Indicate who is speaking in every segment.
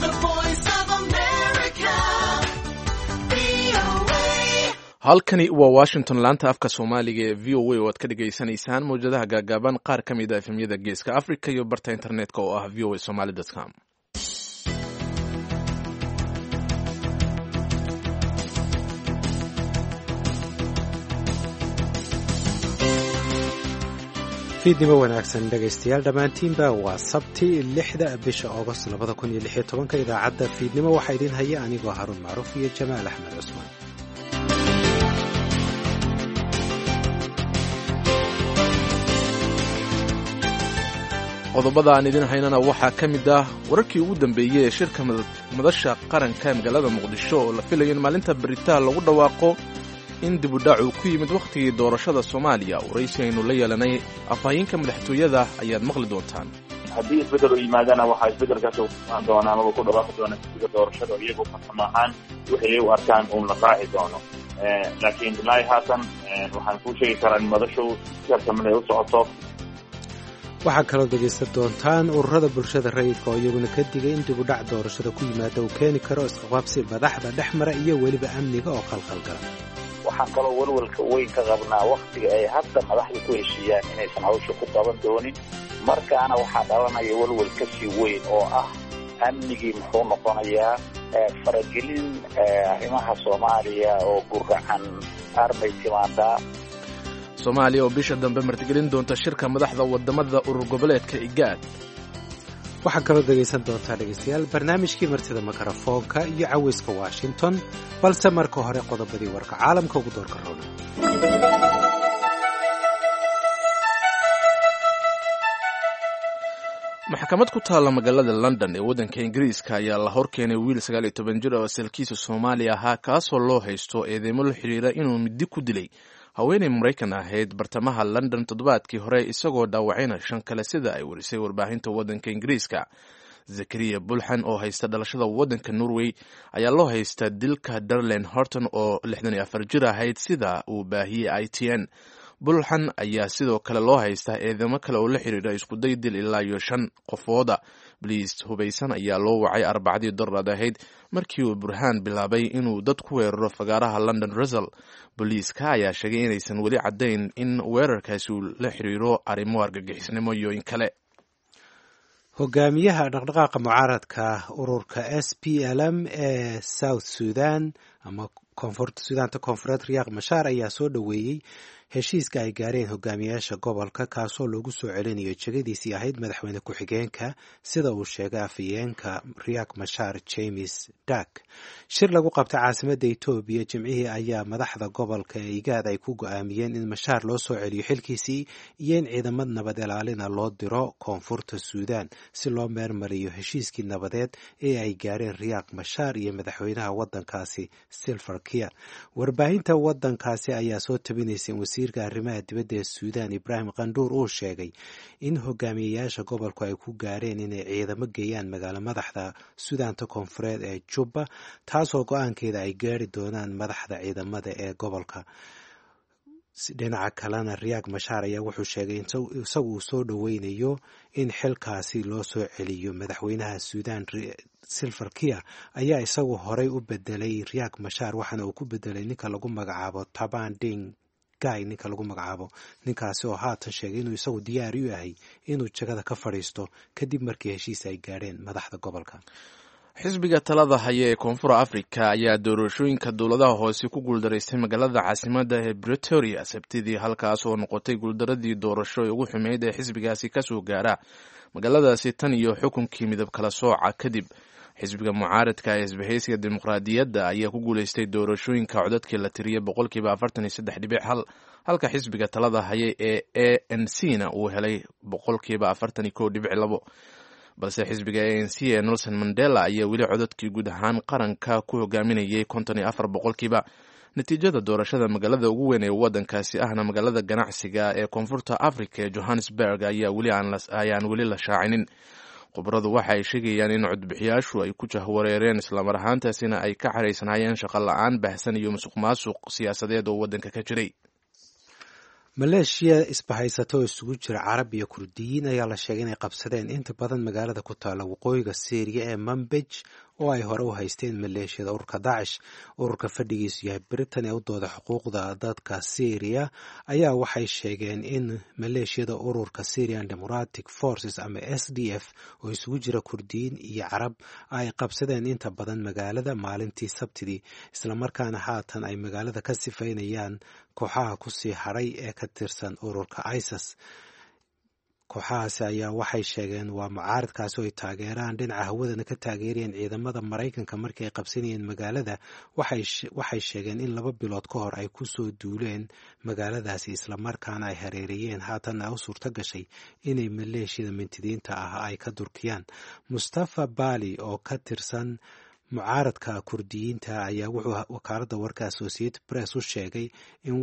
Speaker 1: halkani waa washington laanta afka soomaaliga ee v o a oo aad ka dhagaysanaysaan mawjadaha gaagaaban qaar ka mid a efemyada geeska africa iyo barta internetka oo ah v o a somaly.com.
Speaker 2: fiidnimo wanaagsan dhegaystayaal dhammaantiinba waa sabti 6 bisha August 2016 idaacadda fiidnimo waxaa idin haya anigoo Haruun Macruuf iyo Jamaal Axmed Cusmaan.
Speaker 1: qodobada aan idin haynana waxaa ka mid ah wararkii ugu dambeeyey ee shirka madasha qaranka magaalada muqdisho oo la filayo in maalinta beritaan lagu dhawaaqo in dib u dhac uu ku yimid wakhtigii doorashada Soomaaliya. Waraysi aynu la yeelanay afhayeenka madaxtooyada ayaad maqli doontaan.
Speaker 3: haddii isbedel u yimaadana waxaa isbedelkaas u aan doonaa ama ku dhawaaqi doona sida doorashada iyagu farsamahaan wixii u arkaan uun la raaci doono. laakiin ilaa haatan waxaan ku sheegi karaa in madashu tartamada u socoto.
Speaker 2: waxaa kaloo dhegaysan doontaan ururada bulshada rayidka oo iyaguna ka digay in dib u dhac doorashada ku yimaada uu keeni karo isqabqabsi madaxda dhexmara iyo weliba amniga oo khalkhalgala.
Speaker 4: waxaan kaloo walwalka weyn ka qabnaa wakhtiga ay hadda madaxda ku heshiiyaan inaysan hawsha ku qaban doonin markaana waxaa dhalanaya walwal ka sii weyn oo ah amnigii muxuu noqonayaa faragelin arrimaha Soomaaliya oo gurgacan arbay timaadaa.
Speaker 1: Soomaaliya oo bisha dambe martigelin doonta shirka madaxda wadamada urur goboleedka IGAD.
Speaker 2: waxaa kaloo dhegaysan doontaa dhegaystayaal barnaamijkii martida makarafoonka iyo caweyska Washington balse marka hore qodobadii warka caalamka ugu doorka roona.
Speaker 1: maxkamad ku taala magaalada London ee wadanka Ingiriiska ayaa la horkeenay wiil 19 jir oo asalkiisu Soomaali ahaa kaasoo loo haysto eedeymo la xiriira inuu midi ku dilay haweeney Mareykan ahayd bartamaha London toddobaadkii hore isagoo dhaawacayna 5 kale sida ay warisay warbaahinta wadanka Ingiriiska. Zakaria Bulxan oo haysta dhalashada wadanka Norway ayaa loo haystaa dilka Darlene Horton oo 64 jir ahayd sida uu baahiyay ITN. Bulxan ayaa sidoo kale loo haystaa eedeymo kale oo la xiriira isku day dil ilaa 5 qofooda. Police hubaysan ayaa loo wacay Arbacadii dooraad ahayd markii uu Burhan bilaabay inuu dad ku weeraro fagaaraha London Russell. Booliiska ayaa sheegay inaysan weli caddayn in weerarkaasi uu la xiriiro arrimo argagixisnimo iyo in kale.
Speaker 2: hogaamiyaha dhaqdhaqaaqa mucaaradka ururka SPLM ee South Sudan ama Suudaanta Koonfureed Riyaaq Mashaar ayaa soo dhaweeyay heshiiska ay gaareen hogaamiyaasha gobolka kaasoo loogu soo celinayo jagadiisii ahayd madaxweyne ku-xigeenka sida uu sheegay afhayeenka Riyaaq Mashaar James Duck. shir lagu qabtay caasimadda Itoobiya Jimcihii ayaa madaxda gobolka ee IGAD ay ku go'aamiyeen in Mashaar loo soo celiyo xilkiisii iyo in ciidamad nabad ilaalina loo diro koonfurta Suudaan si loo meermariyo heshiiskii nabadeed ee ay gaareen Riyaaq Mashaar iyo madaxweynaha wadankaasi Salva Kiir. warbaahinta wadankaasi ayaa soo tabinaysay wasiirka arrimaha dibadda ee Suudaan Ibrahim Qanduur uu sheegay in hogaamiyayaasha gobolku ay ku gaareen inay ciidamo geeyaan magaalo madaxda Suudaanta Koonfureed ee Juba taasoo go'aankeeda ay gaari doonaan madaxda ciidamada ee gobolka. dhinaca kalena Riyaaq Mashaar ayaa wuxuu sheegay in isagu uu soo dhaweynayo in xilkaasi loo soo celiyo madaxweynaha Suudaan Salva Kiir ayaa isagu horey u bedelay Riyaaq Mashaar waxaana uu ku bedelay ninka lagu magacaabo Taban Deng Gai ninka lagu magacaabo ninkaasi oo haatan sheegay inuu isagu diyaar u yahay inuu jagada ka fadhiisto kadib markii heshiis ay gaareen madaxda gobolka.
Speaker 1: xisbiga talada haya ee Koonfur Afrika ayaa doorashooyinka dowladaha hoose ku guuldaraystay magaalada caasimadda ee Pretoria Sabtidii halkaas oo noqotay guuldaradii doorasho ee ugu xumeyd ee xisbigaasi ka soo gaara magaaladaasi tan iyo xukunkii midab kala sooca kadib. xisbiga mucaaradka ee isbahaysiga dimuqraadiyadda ayaa ku guuleystay doorashooyinka codadkii la tiriyay 43.1 halka xisbiga talada haya ee ANC-na uu helay 41.2 balse xisbiga ANC ee Nelson Mandela ayaa weli codadkii guud ahaan qaranka ku hogaaminayay 54%. natiijada doorashada magaalada ugu weyn ee wadankaasi ahna magaalada ganacsiga ee Koonfurta Afrika ee Johannesburg ayaan weli la shaacinin. khubaradu waxa ay sheegayaan in codbixiyaashu ay ku jahwareereen islamar ahaantaasina ay ka xaraysanaayeen shaqo la'aan baahsan iyo musuqmaasuq siyaasadeed oo wadanka ka jiray.
Speaker 2: maleeshiya isbahaysato oo isugu jira carab iyo kurdiyiin ayaa la sheegay inay qabsadeen inta badan magaalada ku taalla waqooyiga syriya ee manbij oo ay hore u haysteen maleeshiyada ururka daacish. ururka fadhigiisu yahay britain ee u dooda xuquuqda dadka syriya ayaa waxay sheegeen in maleeshiyada ururka syrian democratic forces ama SDF oo isugu jira kurdiyiin iyo carab ay qabsadeen inta badan magaalada maalintii sabtidii, islamarkaana haatan ay magaalada ka sifaynayaan kooxaha kusii hadhay ee ka tirsan ururka ISIS. kooxahaasi ayaa waxay sheegeen waa mucaaradkaasi oo ay taageeraan dhinaca hawadana ka taageerayeen ciidamada Maraykanka markii ay qabsanayeen magaalada. waxay sheegeen in 2 bilood ka hor ay ku soo duuleen magaaladaasi islamarkaana ay hareereeyeen, haatanna u suurto gashay inay maleeshiyada mintidiinta ah ay ka durkiyaan. Mustafa Bali oo ka tirsan mucaaradka kurdiyiinta ayaa wuxuu wakaaladda warka Associated Press u sheegay in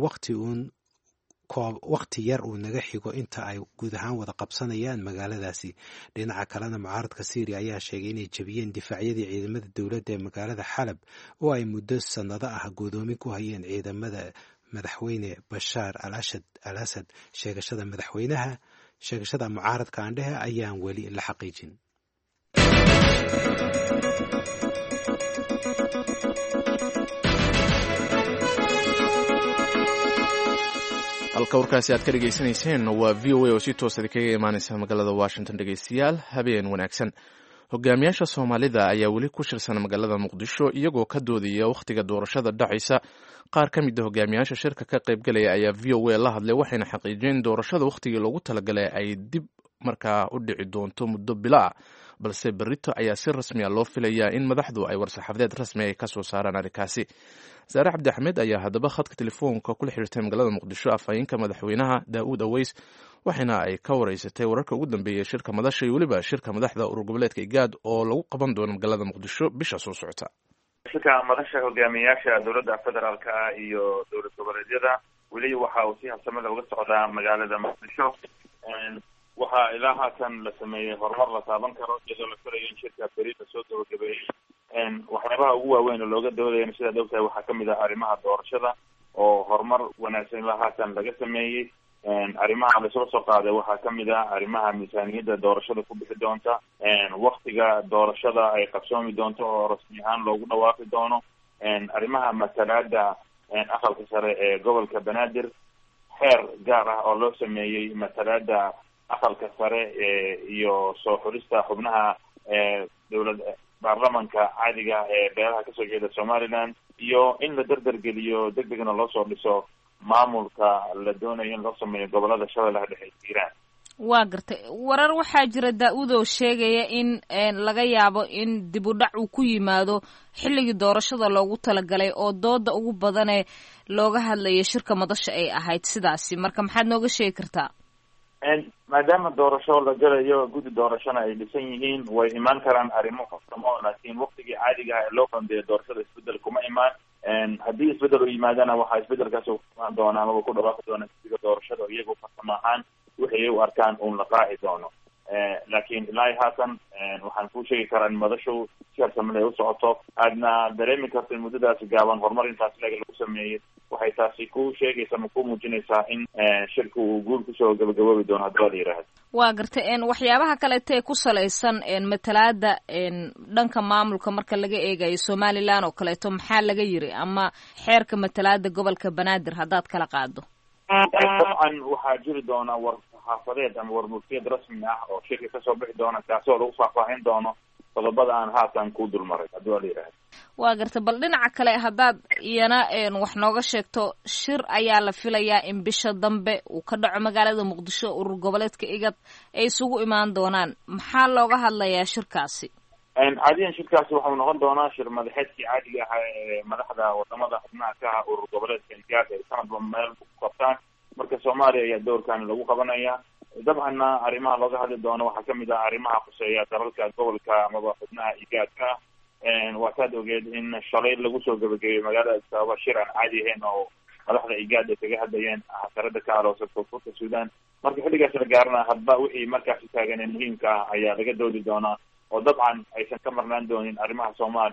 Speaker 2: waqti yar uu naga xigo inta ay guud ahaan wada qabsanayaan magaaladaasi. dhinaca kalena mucaaradka Syria ayaa sheegay inay jabiyeen difaacyadii ciidamada dowladda ee magaalada Xalab oo ay muddo sanado ah godoomin ku hayeen ciidamada madaxweyne Bashar al-Assad. sheegashada mucaaradka aandhehe ayaan weli la xaqiijin.
Speaker 1: halka warkaasi aad ka dhegaysanayseen waa VOA oo si toosa kaga imaanaysa magaalada Washington. dhegaystayaal habeen wanaagsan. hogaamiyaasha Soomaalida ayaa weli ku shirsan magaalada Muqdisho iyagoo ka doodaya wakhtiga doorashada dhacaysa. qaar ka mid ah hogaamiyaasha shirka ka qaybgalaya ayaa VOA la hadlay, waxayna xaqiijiyeen doorashada wakhtigii loogu talagalay ay dib markaa u dhici doonto muddo bila ah, balse berrito ayaa si rasmi ah loo filayaa in madaxdu ay war-saxaafadeed rasmi ay ka soo saaraan arrinkaasi. Saare Cabdi Axmed ayaa haddaba khadka telefoonka kula xiriirtay magaalada Muqdisho afhayeenka madaxweynaha Daa'uud Aweys, waxayna ay ka wareysatay wararka ugu dambeeyay shirka madasha iyo weliba shirka madaxda urur goboleedka IGAD oo lagu qaban doono magaalada Muqdisho bisha soo socota.
Speaker 3: shirka madasha hogaamiyaasha dowladda federaalka iyo dowlad goboleedyada weli waxa uu si habsami leh uga socdaa magaalada Muqdisho. waxaa ilaa haatan la sameeyey horumar la taaban karo iyadoo la filayo in shirka beri la soo gabagabeeyey. waxyaabaha ugu waaweyn oo looga doodayana sidaad ogtahay waxaa kamid ah arrimaha doorashada oo horumar wanaagsan ilaa haatan laga sameeyey. arrimaha lasoo soo qaaday waxaa kamid ah arrimaha miisaaniyadda doorashada ku bixi doonta, waktiga doorashada ay qabsoomi doonto oo rasmi ahaan loogu dhawaaqi doono, arrimaha matalaada aqalka sare ee gobolka Banaadir, xeer gaar ah oo loo sameeyey matalaada aqalka sare iyo soo xulista xubnaha dowlad baarlamanka caadiga ee beelaha kasoo jeeda Somaliland, iyo in la dardargeliyo degdegna loo soo dhiso maamulka la doonayo in loo sameeyo gobolada Shabeellaha Dhexe iyo Hiiraan.
Speaker 5: waa gartay. warar waxaa jira Daa'uud oo sheegaya in laga yaabo in dib u dhac uu ku yimaado xilligii doorashada loogu talagalay oo dooda ugu badanee looga hadlayo shirka madasha ay ahayd sidaasi, marka maxaad nooga sheegi kartaa?
Speaker 3: maadaama doorasho la galayo guddi doorashona ay dhisan yihiin, way imaan karaan arrimo farsamo, laakiin waktigii caadiga ah ee loo qandeeyo doorashada isbedel kuma imaan. haddii isbedel u yimaadana waxaa isbedelkaas imaan doona amaba ku dhawaaqi doona guddiga doorashada iyagu farsamo ahaan wixii ay u arkaan uun la raaci doono. laakiin ilaa haatan waxaan kuu sheegi karaa in madashu si habsami leh u socoto. aadna dareemi karto in muddadaasi gaaban horumar intaas leeg lagu sameeyey. waxay taasi ku sheegaysaa ma ku muujinaysaa in shirka uu guul kusoo gabagaboobi doono haddii la yidhaahdo.
Speaker 5: waa gartay. waxyaabaha kaleeta ee ku salaysan matalaada dhanka maamulka marka laga eegayo Somaliland oo kaleeto maxaa laga yiri, ama xeerka matalaada gobolka Banaadir haddaad kala qaado?
Speaker 3: dabcan waxaa jiri doona war-saxaafadeed ama war-murtiyad rasmi ah oo shirka kasoo bixi doona, kaasoo lagu faahfaahin doono qodobada aan haatan ku dulmaray haddii la yidhaahdo.
Speaker 5: waa gartay. bal dhinaca kale haddaad iyana wax nooga sheegto, shir ayaa la filayaa in bisha dambe uu ka dhaco magaalada Muqdisho, urur goboleedka IGAD ay isugu imaan doonaan. maxaa looga hadlayaa shirkaasi?
Speaker 3: caadiyan shirkaasi waxau noqon doonaa shir madaxeedkii caadiga ahaa ee madaxda wadamada xubnaha ka ah urur goboleedka IGAD ay sanadba meel ku qabtaan. marka Soomaaliya ayaa doorkan lagu qabanaya. dabcanna arrimaha looga hadli doono waxaa kamid ah arrimaha khuseeya dalalka gobolka amaba xubnaha IGAD-ka. waataad ogeed in shalay lagu soo gabagabeeyey magaalada Addis Ababa shir aan caadi ahayn oo madaxda IGAD ay kaga hadlayeen xasarada ka aloosan koonfurta Suudaan. marka xilligaas la gaarana hadba wixii markaasi taagan ee muhiimka ah ayaa laga doodi doonaa, oo dabcan aysan ka marnaan doonin arrimaha Soomaaliya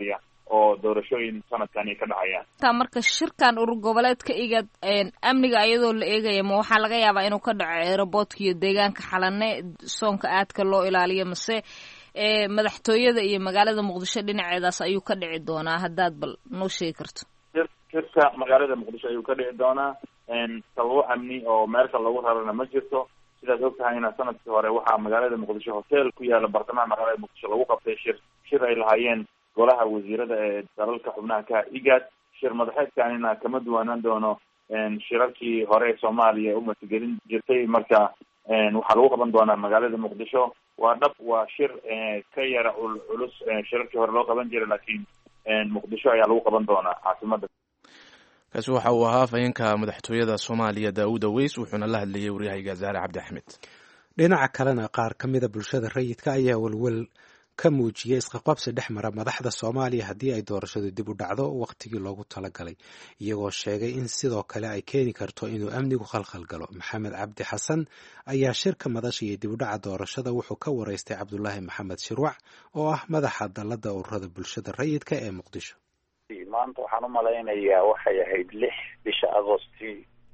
Speaker 3: oo doorashooyin sanadkani ka dhacayaan.
Speaker 5: taa marka shirkan urur goboleedka IGAD amniga iyadoo la eegaya ma waxaa laga yaabaa inuu ka dhaco aeroboortka iyo deegaanka Xalane soonka aadka loo ilaaliyo mase madaxtooyada iyo magaalada Muqdisho dhinaceedaas ayuu ka dhici doonaa haddaad bal noo sheegi karto.
Speaker 3: shirka magaalada Muqdisho ayuu ka dhici doonaa sababo amni oo meelka lagu rarana ma jirto. sidaad ogtahayna sanadkii hore waxaa magaalada Muqdisho hotel ku yaala bartamaha magaalada Muqdisho lagu qabtay shir ay lahaayeen golaha wasiirada ee dalalka xubnaha ka IGAD. shir madaxeedkanina kama duwanaan doono shirarkii hore Soomaaliya u matagelin jirtay. marka waxaa lagu qaban doonaa magaalada Muqdisho. waa dhab waa shir ka yara culus shirarkii hore loo qaban jiray, laakiin Muqdisho ayaa lagu qaban doonaa caasimada.
Speaker 1: kaasi waxa uu ahaa afhayeenka madaxtooyada Soomaaliya Daawud Aweys wuxuuna la hadlayay waryahayga Zahra Cabdi Axmed.
Speaker 2: dhinaca kalena qaar ka mida bulshada rayidka ayaa walwal ka muujiyay isqaqabsi dhex mara madaxda Soomaaliya haddii ay doorashadu dib u dhacdo waqtigii loogu talagalay, iyagoo sheegay in sidoo kale ay keeni karto inuu amnigu khalkhal galo. Maxamed Cabdi Xasan ayaa shirka madasha iyo dib u dhaca doorashada wuxuu ka waraystay Cabdulaahi Maxamed Shirwac oo ah madaxa dalada ururada bulshada rayidka ee Muqdisho.
Speaker 4: maanta waxaan u malaynayaa waxay ahayd 6 bisha Agoosti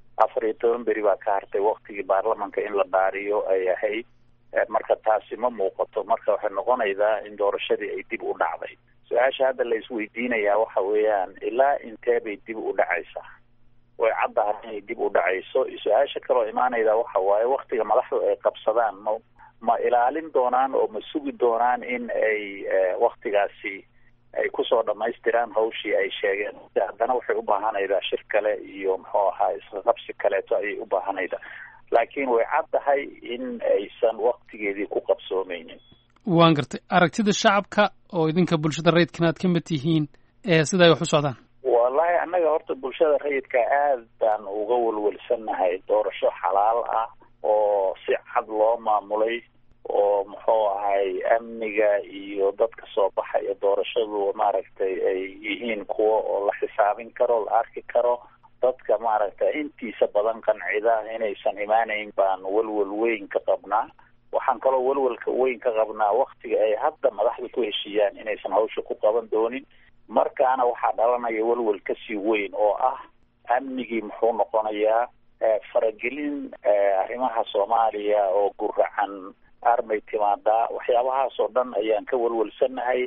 Speaker 4: 14 beri baa ka hartay waqtigii baarlamaanka in la dhaariyo ay ahayd. marka taasi ma muuqato. marka waxay noqonaysaa in doorashadii ay dib u dhacday. su-aasha hadda la isweydiinayaa waxa weeyaan ilaa intee bay dib u dhacaysaa. way caddahay inay dib u dhacayso. su-aasha kaloo imaanayda waxa waaye waqtiga madaxdu ay qabsadaan ma ilaalin doonaan oo ma sugi doonaan in ay waqtigaasi ay kusoo dhamaystiraan hawshii ay sheegeen. haddana waxay u baahanaydaa shir kale iyo muxuu ahaa isqabsi kaleeto ayay u baahanaydaa. laakiin way caddahay in aysan waqtigeedii ku qabsoomeynin.
Speaker 6: waan gartay aragtida shacabka oo idinka bulshada rayidkana aad ka mid tihiin sida ay wax u socdaan.
Speaker 4: wallahi annaga horta bulshada rayidka aad baan uga walwalsanahay doorasho xalaal ah oo si cad loo maamulay oo muxuu ahay amniga iyo dadka soo baxaya doorashadu maaragtay ay yihiin kuwa oo la xisaabin karo la arki karo. dadka maaragtay intiisa badan qancida inaysan imaanayn baan walwal weyn ka qabnaa. waxaan kaloo walwalka weyn ka qabnaa waqtiga ay hadda madaxda ku heshiiyaan inaysan hawsha ku qaban doonin. markaana waxaa dhalanaya walwal kasii weyn oo ah amnigii muxuu noqonayaa faragelin arrimaha Soomaaliya oo guracan armay timaadaa. waxyaabahaas oo dhan ayaan ka walwalsanahay.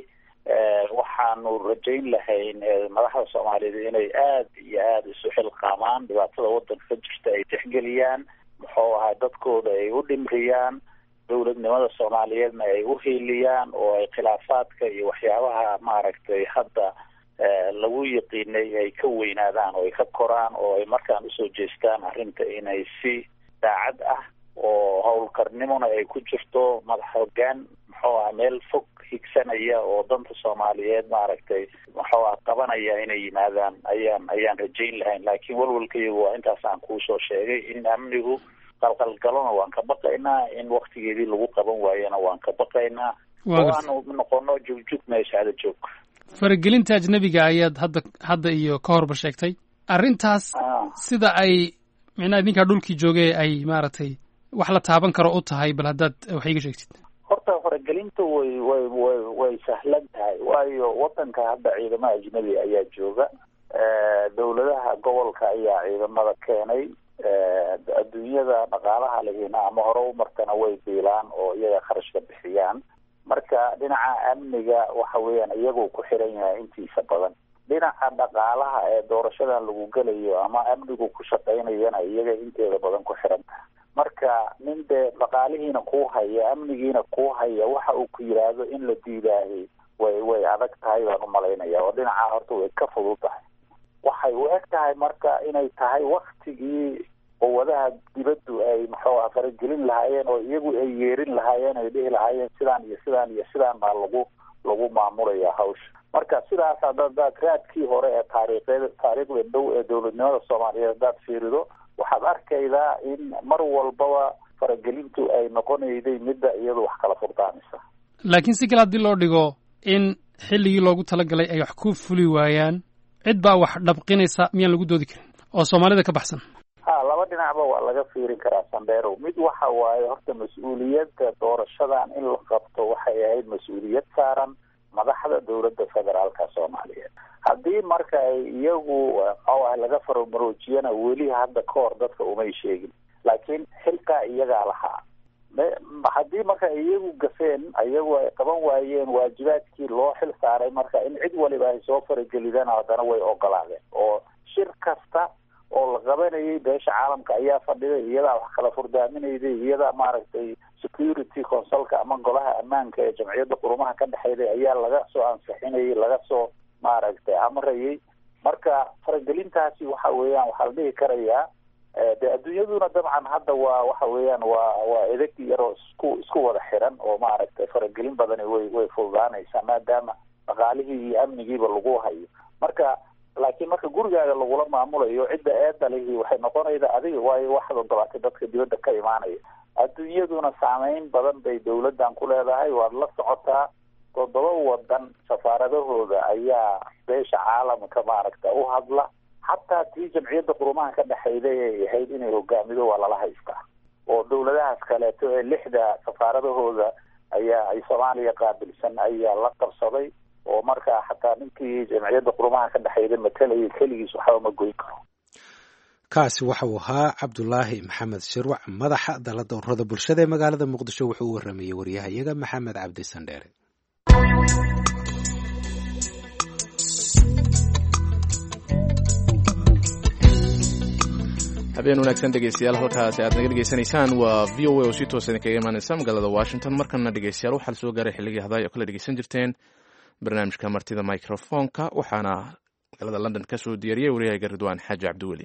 Speaker 4: waxaanu rajayn lahayn madaxda Soomaaliyeed inay aad iyo aad isu xilqaamaan dhibaatada wadanka ka jirta ay tixgeliyaan muxuu ahaa dadkooda ay u dhimriyaan dowladnimada Soomaaliyeedna ay u heeliyaan oo ay khilaafaadka iyo waxyaabaha maaragtay hadda lagu yaqiinay ay ka weynaadaan oo ay ka koraan oo ay markaan usoo jeestaan arrinta inay si daacad ah oo howlkarnimona ay ku jirto madax hoggaan muxuu ahaa meel fog higsanaya oo danta Soomaaliyeed maaragtay muxuu ahaa qabanaya inay yimaadaan ayaan rajayn lahayn. laakiin walwalkaygu waa intaas aan kuu soo sheegay in amnigu qalqalgalona waan ka baqaynaa, in waqtigeedii lagu qaban waayana waan ka baqaynaa oo aanu noqono jugjug meeshaada joog.
Speaker 6: faragelinta ajnabiga ayaad hadda iyo ka horba sheegtay arrintaas sida ay micnaha idinkaa dhulkii joogay ay maaragtay wax la taaban karo u tahay bal haddaad wax iiga sheegtid.
Speaker 4: horta faragelinta way sahlan tahay waayo wadanka hadda ciidamada ajnabi ayaa jooga. dowladaha gobolka ayaa ciidamada keenay. adduunyada dhaqaalaha lehina ama hore u martana way biilaan oo iyaga kharashka bixiyaan. marka dhinaca amniga waxa weeyaan iyagoo ku xiran yahay intiisa badan. dhinaca dhaqaalaha ee doorashadan lagu gelayo ama amnigu ku shaqaynayana iyaga inteeda badan ku xiran tahay. marka nin dee dhaqaalihiina kuu haya amnigiina kuu haya waxa uu ku yidhaahdo in la diidaahay way adag tahay baan u malaynaya oo dhinaca horta way ka fudud tahay. waxay u eg tahay marka inay tahay waktigii quwadaha dibaddu ay muxuu ah faragelin lahaayeen oo iyagu ay yeerin lahaayeen ay dhihi lahaayeen sidaan iyo sidaan iyo sidaan baa lagu maamulaya hawsha. marka sidaas haddaad raadkii hore ee taariikhda dhow ee dowladnimada Soomaaliyeed haddaad fiirido waxaad arkaydaa in mar walbaba faragelintu ay noqonayday midda iyadu wax kala furdaanaysa.
Speaker 6: laakiin si kale haddii loo dhigo in xilligii loogu talagalay ay wax ku fuli waayaan cid baa wax dhabqinaysa miyaan lagu doodi karin oo Soomaalida ka baxsan.
Speaker 4: laba dhinacba waa laga fiirin karaa Sandero. mid waxa waaye horta mas-uuliyadda doorashadan in la qabto waxay ahayd mas-uuliyad saaran madaxda dowladda federaalka soomaaliyeed. haddii marka ay iyagu laga faromaroojiyana weli hadda ka hor dadka umay sheegin, laakiin xilkaa iyagaa lahaa. haddii marka iyagu gafeen, iyagu ay qaban waayeen waajibaadkii loo xil saaray, marka in cid waliba ay soo faragelidaan haddana way ogolaadeen. oo shir kasta oo la qabanayay beesha caalamka ayaa fadhiday, iyadaa wax kala furdaaminayday, iyadaa maaragtay security consulka ama golaha ammaanka ee jamciyadda qurumaha ka dhexeyday ayaa laga soo ansixinayay, laga soo maaragtay amrayay. marka faragelintaasi waxa weeyaan waxaa la dhihi karayaa de adduunyaduna dabcan hadda waa waxa weeyaan waa edeg yaroo isku wada xiran oo maaragtay faragelin badani way fududaanaysaa maadaama dhaqaalihii iyo amnigiiba lagu hayo. marka laakiin marka gurigaaga lagula maamulayo cidda eedalihii waxay noqonayda adiga, waayo waxaad ogolatay dadka dibadda ka imaanaya. adduunyaduna saameyn badan bay dawladdan ku leedahay, waad la socotaa. 7 wadan safaaradahooda ayaa beesha caalamka maaragta u hadla, xataa tii jamciyadda qurumaha ka dhexeyda ee ahayd inay hogaamido waa lala haystaa. oo dawladahaas kaleeto ee 6 safaaradahooda ayaa ay Soomaaliya qaabilsan ayaa la qabsaday, oo markaa xataa ninkii jamciyadda qurumaha ka dhexeyda matalayay keligiis waxba ma goyn karo.
Speaker 2: kaasi waxa uu ahaa Cabdulaahi Maxamed Shirwac, madaxa dalada ururada bulshada ee magaalada Muqdisho. wuxuu u waramayay wariyahayaga Maxamed Cabdi Sandheere.
Speaker 1: habeen wanaagsan dhegeystayaal, halkaasi aad naga dhegeysanaysaan waa VOA oo si toosan kaga imaanaysa magaalada Washington. markana dhegeystayaal waxaa soo gaaray xilligii hadaay oo kala dhegeysan jirteen barnaamijka martida microfonka, waxaana magaalada London ka soo diyaariyay wariyaha Ridwaan Xaaji Cabdiweli.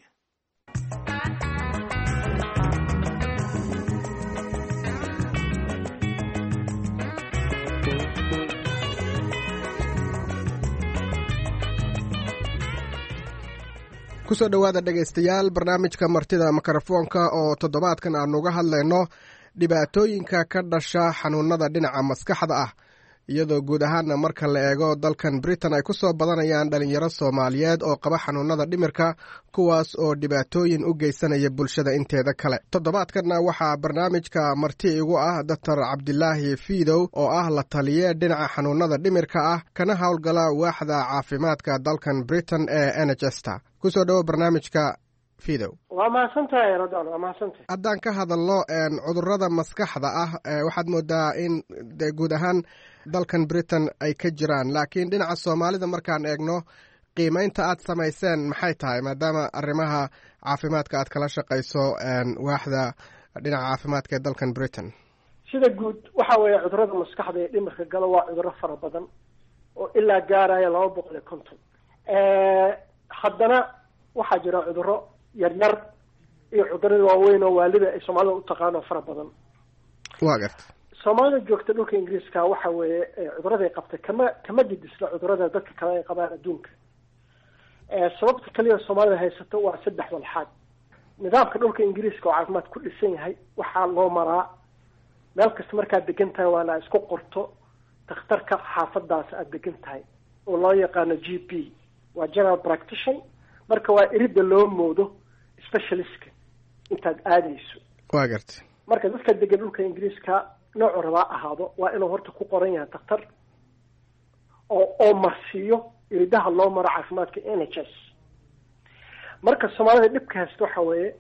Speaker 7: kusoo dhowaada dhegaystayaal barnaamijka martida mikrofoonka oo toddobaadkan aanu uga hadlayno dhibaatooyinka ka dhasha xanuunada dhinaca maskaxda ah, iyadoo guud ahaanna marka la eego dalkan Britain ay ku soo badanayaan dhalinyaro Soomaaliyeed oo qaba xanuunada dhimirka, kuwaas oo dhibaatooyin u geysanaya bulshada inteeda kale. toddobaadkanna waxaa barnaamijka marti igu ah Dr. Cabdilaahi Fiidow oo ah la taliye dhinaca xanuunada dhimirka ah, kana howlgala waaxda caafimaadka dalkan Britain ee NHS-ta. kusoo dhawo barnaamijka Fiidow.
Speaker 8: waa mahadsantahay Radwan, waa mahadsantahay.
Speaker 7: haddaan ka hadalno cudurrada maskaxda ah, waxaad moodaa in guud ahaan dalkan Britain ay ka jiraan, laakiin dhinaca Soomaalida markaan eegno qiimeynta aad samayseen maxay tahay, maadaama arrimaha caafimaadka aad kala shaqayso waaxda dhinaca caafimaadka ee dalkan Britain?
Speaker 8: sida guud waxa weeye cudurrada maskaxda ee dhimirka galo waa cudurro fara badan oo ilaa gaaraya 250. haddana waxaa jira cudurro yaryar iyo cudurro waaweyn oo waalida ay Soomaalida u taqaano fara badan.
Speaker 7: waa garta
Speaker 8: Soomaalida joogta dhulka Ingiriiska waxa weeye cudurrada ay qabtay kama didisla cudurrada dadka kale ay qabaan adduunka. sababta kaliya Soomaalida haysato waa 3 walxaad. nidaamka dhulka Ingiriiska oo caafimaad ku dhisan yahay waxaa loo maraa meel kasta markaad degan tahay waa la isku qorto dhakhtarka xaafadaas aad degan tahay oo loo yaqaano GP, waa general practitioner. marka waa irida loo moodo specialistka intaad aadayso.
Speaker 7: waa garta
Speaker 8: marka dadka degan dhulka Ingiriiska nooc rabaa ahaado waa inuu horta ku qoran yahay dhakhtar oo marsiiyo iridaha loo maro caafimaadka NHS. marka Soomaalida dhibka haysto waxa weeye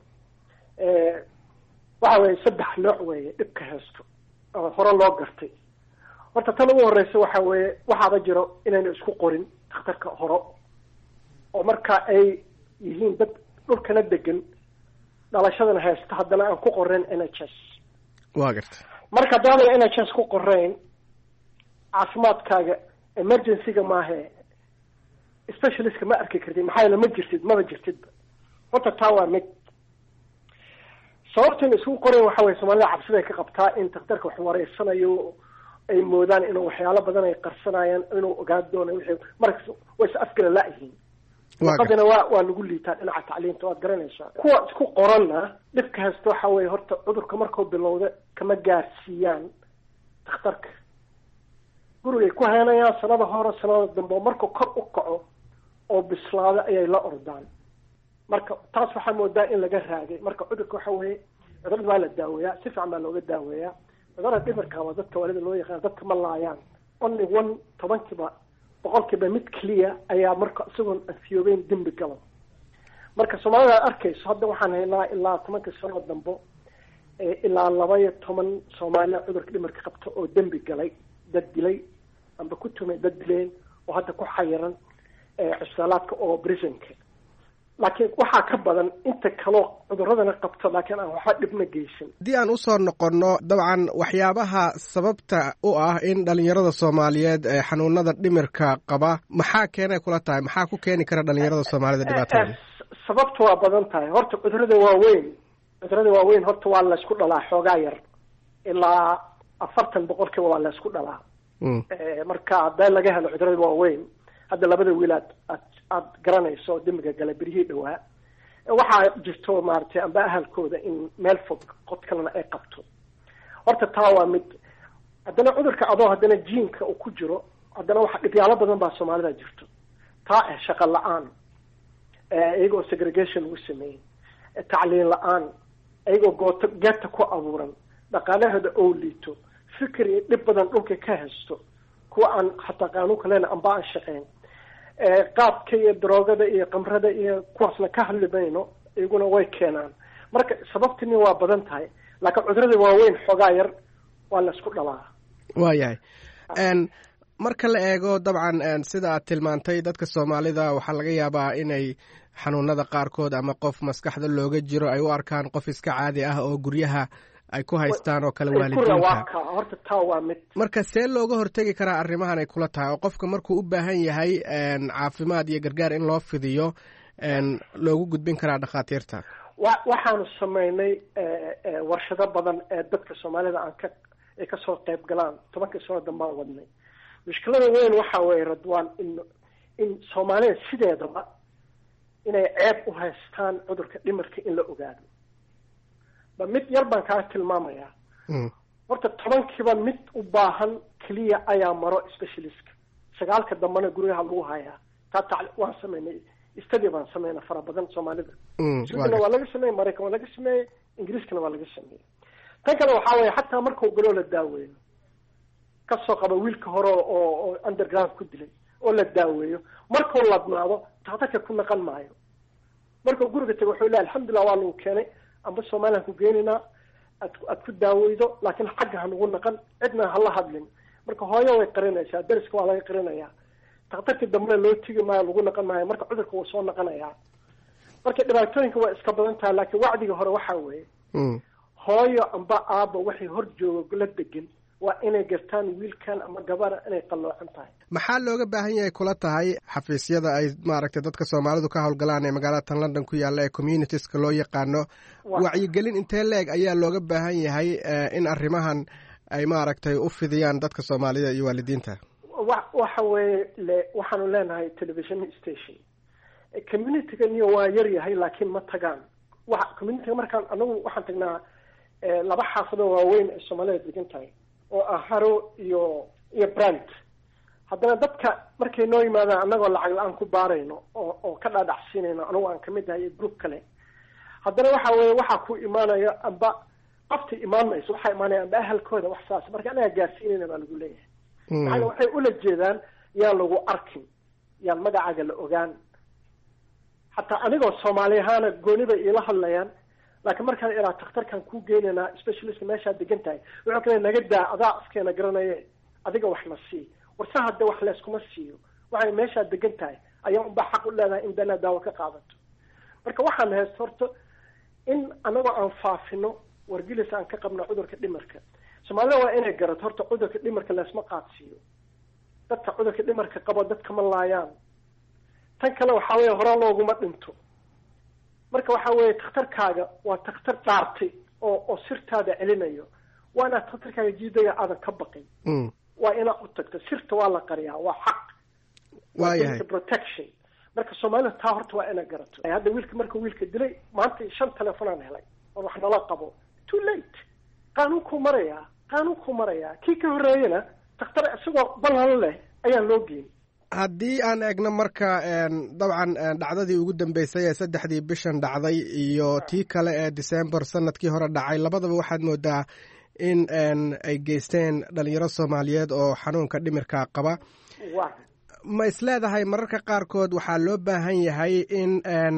Speaker 8: 3 nooc weeye dhibka haysto oo hore loo gartay. horta tan ugu horeysa waxa weeye waxaaba jiro inayna isku qorin dhakhtarka hore, oo marka ay yihiin dad dhulkana degan dhalashadana haysta haddana aan ku qorayn NHS.
Speaker 7: waa garta
Speaker 8: marka haddaadan NHS ku qorayn caafimaadkaaga emergency-ga maahe specialistka ma arki kartid, maxaa yeele maba jirtidba. horta taa waa mid. sababtan isku qorayn waxa weeye Soomaalida cabsida ay ka qabtaa in dhakhtarka wax wareysanayo ay moodaan inuu waxyaalo badan ay qarsanayaan, inuu ogaan doono wixii markaas way is afgala laayihiin. Qadina waa lagu liitaa dhinaca tacliinta, waad garanaysaa. kuwa isku qoranna dhibka haysto waxa weeye horta cudurka markuu bilowda kama gaarsiiyaan dhakhtarka. gurigay ku haynayaan sanada hore sanada dambe, markuu kor u kaco oo bislaada ayay la ordaan. marka taas waxaa moodaa in laga raagay. marka cudurka waxa weeye cudurada waa la daaweeyaa, si fiican baa looga daaweeyaa. cudurada dhimirka waa dadka waalida loo yaqaan, dadka ma laayaan only 10% mid keliya ayaa marka isagoon afiyoobeyn dembi galo. marka soomaalida arkayso hadda waxaan haynaa ilaa 10 sano dambo ilaa 12 Soomaali cudurka dhimirka qabta oo dembi galay, dad dilay amba ku tumay dad dileen oo hadda ku xayiran cisalaadka oo prisonka. laakiin waxaa ka badan inta kale cuduradana qabto laakiin aan waxa dhibna geysan.
Speaker 7: haddii aan usoo noqonno dabcan waxyaabaha sababta u ah in dhalinyarada Soomaaliyeed ee xanuunada dhimirka qaba maxaa keenay kula tahay, maxaa ku keeni kara dhalinyarada Soomaalida dhibaatada?
Speaker 8: sababtu waa badan tahay. horta cudurada waaweyn horta waa la isku dhalaa xoogaa yar ilaa 40% waa la isku dhalaa. marka hadda laga helo cudurada waaweyn hadda labada wiilaad aad garanayso dimiga gala birihii dhawaa waxaa jirto maartay amba ahalkooda in meel fog qod kalena ay qabto. horta taa waa mid. haddana cudurka adoo haddana jiinka uu ku jiro haddana waxa dhibyaalo badan baa Soomaalida jirto. taa shaqo la'aan, iyagoo segregation ugu sameeyay, tacliin la'aan, iyagoo geeta ku abuuran, dhaqaalahooda oo liito, fikri dhib badan dhulka ka haysto, kuwa aan xataa qaanuun kalena amba aan shaqeyn, qaadka iyo droogada iyo qamrada iyo kuwaasna ka hadlimayno iyaguna way keenaan. marka sababtini waa badan tahay laakiin cudurada waaweyn xoogaa yar waa la isku dhalaa.
Speaker 7: waayahay marka la eego dabcan sida aad tilmaantay dadka Soomaalida waxaa laga yaabaa inay xanuunada qaarkood ama qof maskaxda looga jiro ay u arkaan qof iska caadi ah oo guryaha ay ku haystaan oo kale waalidiinta.
Speaker 8: horta taa waa mid.
Speaker 7: marka see looga hortagi karaa arrimahan ay kula tahay oo qofka markuu u baahan yahay caafimaad iyo gargaar in loo fidiyo loogu gudbin karaa dhakhaatiirta?
Speaker 8: waxaanu sameynay warshado badan ee dadka Soomaalida ay ka soo qayb galaan 10 sano dambaan wadnay. mushkilada weyn waxa weeye Radwaan in Soomaalida sideedaba inay ceeb u haystaan cudurka dhimirka in la ogaado. mid yar baan kaa tilmaamayaa. horta 10 mid u baahan kaliya ayaa maro specialist. 9 dambana guriga lagu hayaa. waan sameynay study baan sameynay fara badan Soomaalida. Suudana waa laga sameeyay, Mareykan waa laga sameeyay, Ingiriiskana waa laga sameeyay. tan kale waxa weeye xataa markuu galo la daaweeyo ka soo qaba wiilka hore oo underground ku dilay oo la daaweeyo markuu ladnaado taxtarka ku naqan maayo. markuu guriga tago wuxuu leeyahay alxamdulillah waa lagu keenay amba Soomaaliland ku geenina aad ku daaweydo laakiin xagga ha nagu naqan cidna ha la hadlin. marka hooyo way qarinaysaa, dariska waa laga qarinayaa, taxtarka dambe loo tigi maayo, lagu naqan maayo, marka cudurka wuu soo naqanayaa. marka dhibaatooyinka waa iska badan tahay laakiin wacdiga hore waxa weeye hooyo amba aaba waxay hor joogo la degan waa inay gartaan wiilkan ama gabadha inay qalloocan tahay.
Speaker 7: maxaa looga baahan yahay kula tahay xafiisyada ay maaragtay dadka Soomaalidu ka howlgalaan ee magaalada London ku yaala ee communitieska loo yaqaano wacyigelin intee leeg ayaa looga baahan yahay in arrimahan ay maaragtay u fidiyaan dadka Soomaalida iyo waalidiinta?
Speaker 8: waxa weeye waxaanu leenahay television station. community-ga niyo waa yar yahay laakiin ma tagaan. community-ga markaan anagu waxaan tagnaa 2 xaafado waaweyn ee Soomaalida degan tahay oo Haro iyo Brand. haddana dadka markay noo yimaadaan annagoo lacag la'aan ku baarayno oo ka dhaadhacsiinayno anagu aan kamid ahay group kale. haddana waxa weeye waxa ku imaanaya amba qofti imaanayso waxa imaanaya amba ahalkooda wax saas marka anaga gaarsiinayna baa lagu leeyahay. maxaa waxay ula jeedaan yaan lagu arkin, yaan magacaaga la ogaan. hataa anigoo Soomaali ahaan gooniba ila hadlayaan laakiin markaan ilaa takhtarkan ku geynayna specialist meesha degan tahay wuxuu kale naga daa adaa afkeena garanaya adiga wax ma sii warsa hadda wax leeskuma siiyo waxay meesha degan tahay ayaa u baa xaq u leedahay in dana daawo ka qaadato. marka waxaan haysto horta in anagoo aan faafino wargelis aan ka qabno cudurka dhimirka. Soomaalida waa inay garato horta cudurka dhimirka leesma qaadsiiyo. dadka cudurka dhimirka qabo dadka ma laayaan. tan kale waxa weeye hore looguma dhinto. marka waxa weeye takhtarkaaga waa takhtar dhaartay oo sirtaada celinayo. waana takhtarkaaga jiidaya aadan ka baqin. waa inaad u tagto. sirta waa la qariyaa, waa xaq.
Speaker 7: waayahay
Speaker 8: protection. marka Soomaalida taa horta waa inay garato. hadda wiilka wiilka dilay maanta 5 telefoon aan helay oo wax nala qabo. too late. qaanuunku marayaa. kii ka horeeyana takhtar isagoo ballan leh ayaa loo geeyay.
Speaker 7: haddii aan eegno marka dabcan dhacdadii ugu dambeysay ee 3 bishan dhacday iyo tii kale ee December sanadkii hore dhacay labadaba waxaad moodaa in ay geysteen dhalinyaro soomaaliyeed oo xanuunka dhimirka qaba ma isleedahay mararka qaarkood waxaa loo baahan yahay in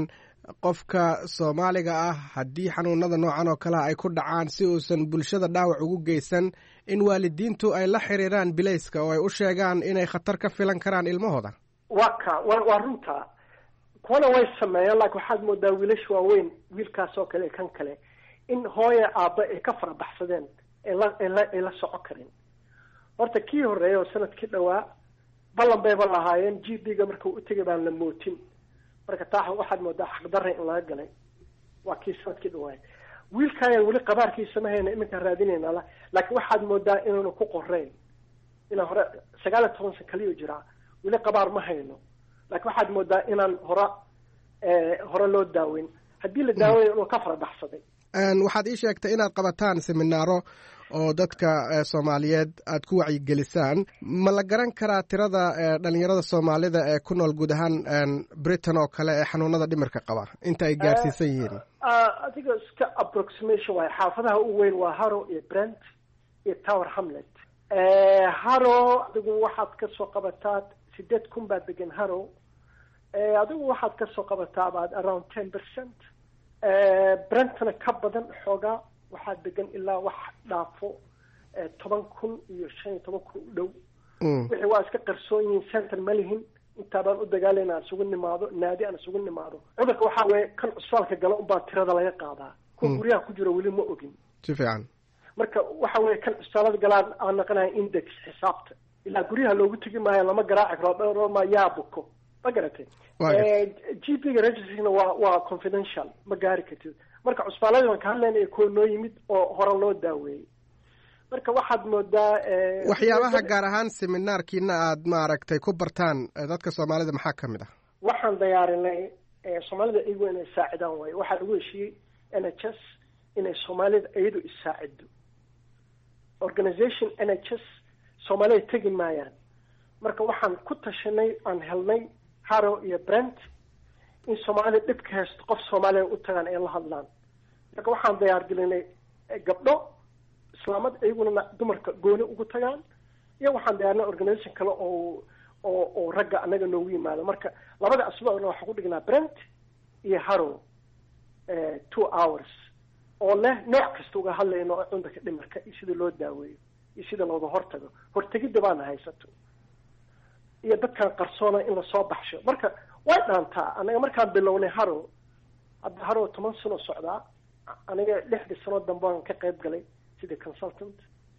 Speaker 7: qofka soomaaliga ah haddii xanuunada noocan oo kaleha ay ku dhacaan si uusan bulshada dhaawac ugu geysan in waalidiintu ay la xiriiraan bilayska oo ay u sheegaan inay khatar ka filan karaan ilmahooda
Speaker 8: waa runta kuwana way sameeyaan laakiin waxaad moodaa wiilasha waaweyn wiilkaas oo kale kan kale in hooya aabba ay ka farabaxsadeen ay la soco karin horta kii horreeya oo sanadkii dhawaa ballan bayba lahaayeen g b ga markuu u tegay baan la mootin marka taa waxaad moodaa xaqdarra in laga galay waa kii sanadkii dhawaay wiilkaayaan weli qabaarkiisa ma hayna iminkaan raadinayna laakiin waxaad moodaa inuuna ku qoreyn inaan hore 19 san kaliyo jiraa weli qabaar ma hayno laakiin waxaad moodaa inaan hore loo daaweyn haddii la daaweyn inuu ka farabaxsaday
Speaker 7: waxaad ii sheegtay inaad qabataan seminaaro oo dadka soomaaliyeed aad ku wacyigelisaan ma la garan karaa tirada dhalinyarada soomaalida ee ku nool guud ahaan britain oo kale ee xanuunada dhimirka qaba inta ay gaarsiisan yihiin
Speaker 8: adiga iska approximation waay xaafadaha u weyn waa Harrow iyo Brent iyo Tower Hamlet Harrow adigu waxaad ka soo qabataa 8,000 baa degan Harrow adigu waxaad ka soo qabataa about around 10%. Brentna ka badan xoogaa waxaa degan ilaa wax dhaafo 10,000 iyo 15,000 u dhow wixii waa iska qarsoon yihiin center ma lihin intaa baan u dagaalayna aan isugu nimaado naadi aan isugu nimaado cudurka waxaa weeye kan cusbaalka gala unbaa tirada laga qaadaa kuwa guryaha ku jira weli ma ogin
Speaker 7: si fiican
Speaker 8: marka waxa weeye kan cusbaalada galaan aan naqanahay index xisaabta ilaa guryaha loogu tegi maayo lama garaaci karo dhowr ma yaa buko ma garatay GP ga registrina waa confidential ma gaari kartid marka cusbaalada waan ka hadlaynay kuwa noo yimid oo hore loo daaweeyey marka waxaad moodaa
Speaker 7: waxyaabaha gaar ahaan seminaarkiina aad maaragtay ku bartaan dadka soomaalida maxaa ka mid ah
Speaker 8: waxaan diyaarinay soomaalida iyagu inay saacidaan waayo waxaa lagu heshiiyey NHS inay soomaalida iyadu isaacido organization NHS soomaalida tegi maayaan marka waxaan ku tashanay aan helnay Harrow iyo Brent in soomaalida dhibka haysto qof Soomaaliya u tagaan ay la hadlaan marka waxaan diyaargelinay gabdho islaamad ayaguna dumarka gooni ugu tagaan iyo waxaan diyaarinay organization kale oo ragga anaga noogu yimaado marka labada asbuucna waxaan ku dhignaa Brent iyo Harrow 2 hours oo leh nooc kasta uga hadlayno cudurka dhimirka iyo sida loo daaweeyo iyo sida looga hortago hortagida baan haysato iyo dadkan qarsoona in la soo baxsho marka way dhaantaa anaga markaan bilownay Harrow 10 sano socdaa aniga 6 sano dambe aan ka qayb galay sida consultant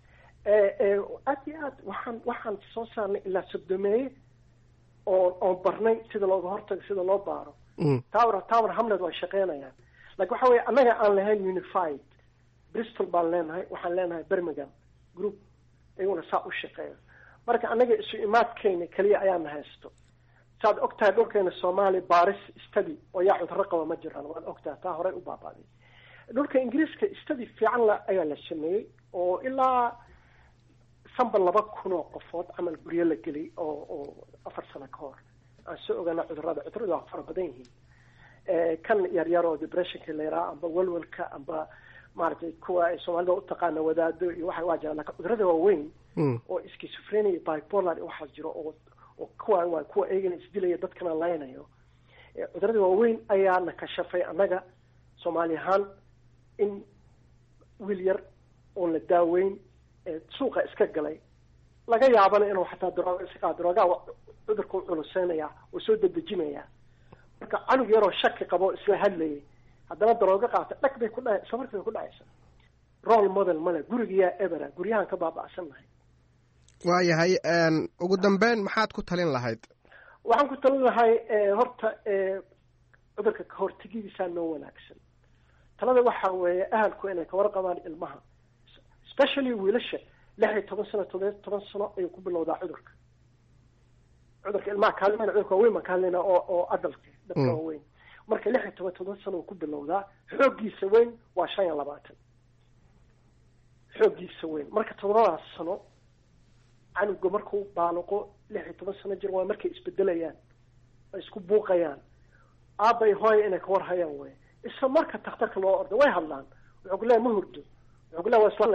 Speaker 8: aad waxaan soo saarnay ilaa sabdameeye oo barnay sida looga hortago sida loo baaro Tower Hamlet waa shaqeynayaan laakiin waxa weeye anaga aan lahayn unified Bristol baan leenahay waxaan leenahay Birmingham group ayaguna saa u shaqeeya marka anaga isu imaadkeena kaliya ayaan haysto saad ogtahay dhulkeena Soomaali Paris study oo yaa cudurro qaba ma jiraan waan ogtahay taa hore u baabaaday dhulka Ingiriiska study fiican la ayaa la sameeyay oo ilaa 2,000 oo qofood camal guryo la gelay oo 4 sano ka hor aan soo ogaana cudurrada waa fara badan yihiin kan yar oo depressionka leeraa amba walwalka amba maaragtay kuwa ay Soomaalida u taqaana wadaado iyo waxa waa jiraan laakiin cudurrada waaweyn oo schizophrenia bipolar waxa jiro oo kuwa eegana isdilaya dadkana laynayo cudurrada waaweyn ayaa na kashafay anaga Soomaali ahaan in wiil yar oo la daaweyn suuqa iska galay laga yaabana inuu xataa darooga cudurku culuseynaya oo soo dedejinaya marka canug yaroo shaki qabo isla hadlayay haddana darooga qaata dhag bay ku dhacay safarkay ku dhacaysa role model male guriga ebera guryahan ka baaba'sanahay
Speaker 7: waayahay ugu dambeyn maxaad ku talin lahayd
Speaker 8: waxaan ku talin lahay horta cudurka ka hortagidiisa noo wanaagsan talada waxa weeye ahalku inay ka warqabaan ilmaha especially wiilasha 16 sano 17 sano ayuu ku bilowdaa cudurka ilmaha kaalmada cudurka weyn ma kaalina oo adalka dadka weyn marka 16 sano ku bilowdaa xoogiisa weyn waa 25 xoogiisa weyn marka 7 sano canuga markuu baaloqo 16 sano jir waa markay isbedelayaan ay isku buuqayaan aabay hooy inay ka warhayaan way isla marka takhtarka loo ordo way hadlaan wuxuu leeyahay ma hurdo wuxuu leeyahay waa islaalayaa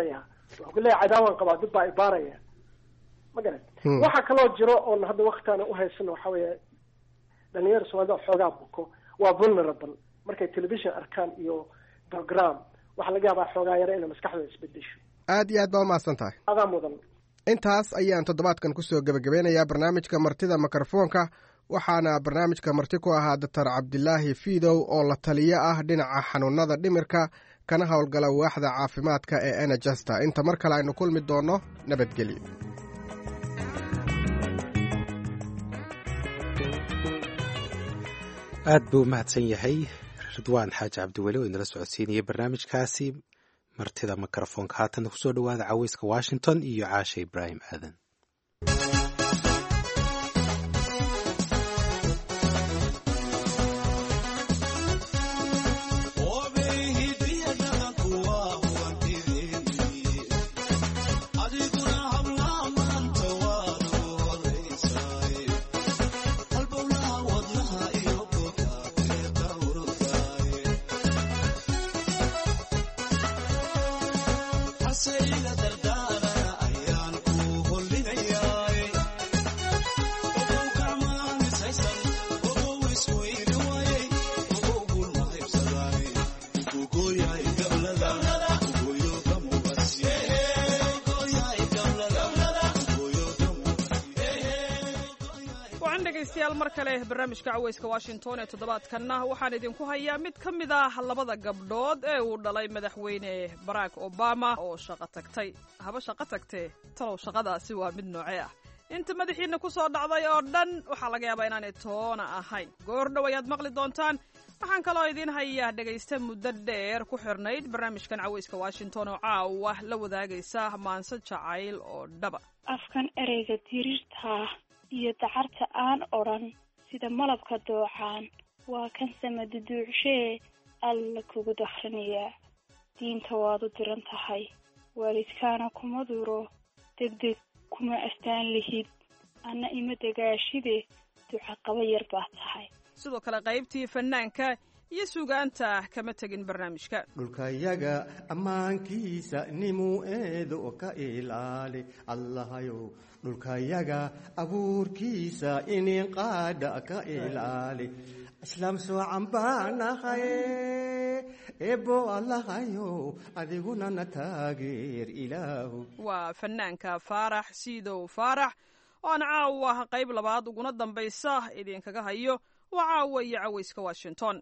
Speaker 8: wuxuu ku leeyahay cadaawan qabaa dad baa ibaaraya ma garat waxa kaloo jiro oon hadda waktiana uhaysano waxa weeye dhalinyaro soomaalida xoogaa buko waa vulnerable markay television arkaan iyo program waxaa laga yaabaa xoogaa yare inay maskaxdooda isbedesho.
Speaker 7: aad iyo aad baa umahadsan tahay.
Speaker 8: adaa mudan.
Speaker 7: intaas ayaan toddobaadkan kusoo gebagabeynayaa barnaamijka martida mikrofoonka waxaana barnaamijka marti ku ahaa doctor cabdilaahi fiidow oo la taliyo ah dhinaca xanuunada dhimirka kana howlgala waaxda caafimaadka ee NHS-ta. inta mar kale aynu kulmi doonno nabadgelyo.
Speaker 2: aad buu umahadsan yahay ridwaan xaaji cabdiweli oo inala socodsiinayay barnaamijkaasi martida mikrofoonka. haatan kusoo dhawaada caweyska washington iyo caasha ibraahim aadan.
Speaker 9: mar kale barnaamijka caweyska washington ee toddobaadkanna waxaan idinku hayaa mid ka mid ah labada gabdhood ee uu dhalay madaxweyne barack obama oo shaqo tagtay. haba shaqo tagtee talow shaqadaasi waa mid noocee ah? inta madaxiina ku soo dhacday oo dhan waxaa laga yaabaa inaanay toona ahayn. goor dhow ayaad maqli doontaan. waxaan kaloo idiin hayaa dhegaysta muddo dheer ku xirnayd barnaamijkan caweyska washington oo caawa la wadaagaysa maanse jacayl oo dhaba.
Speaker 10: afkan ereyga diriirta iyo dacarta aan odhan sida malabka doocaan waa kan samaduduucshee alla kugu dakhrinayaa. diinta waad u diran tahay waalidkaana kuma duro degdeg kuma astaan lihid anna ima degaashide duca qaba yar baa tahay.
Speaker 9: sidoo kale qaybtii fanaanka iyo sugaanta kama tegin barnaamijka.
Speaker 11: dhulkayaga ammaankiisa nimuu eedo ka ilaali allahayow dhulkayaga abuurkiisa inin qaadha ka ilaali islaam soocan baanahaye eebo allahayow adiguna na taageer ilaahu.
Speaker 9: waa fanaanka faarax siidow faarax oo aan caawa qayb labaad uguna dambaysa idinkaga hayo. waa caawa iyo caweyska washington.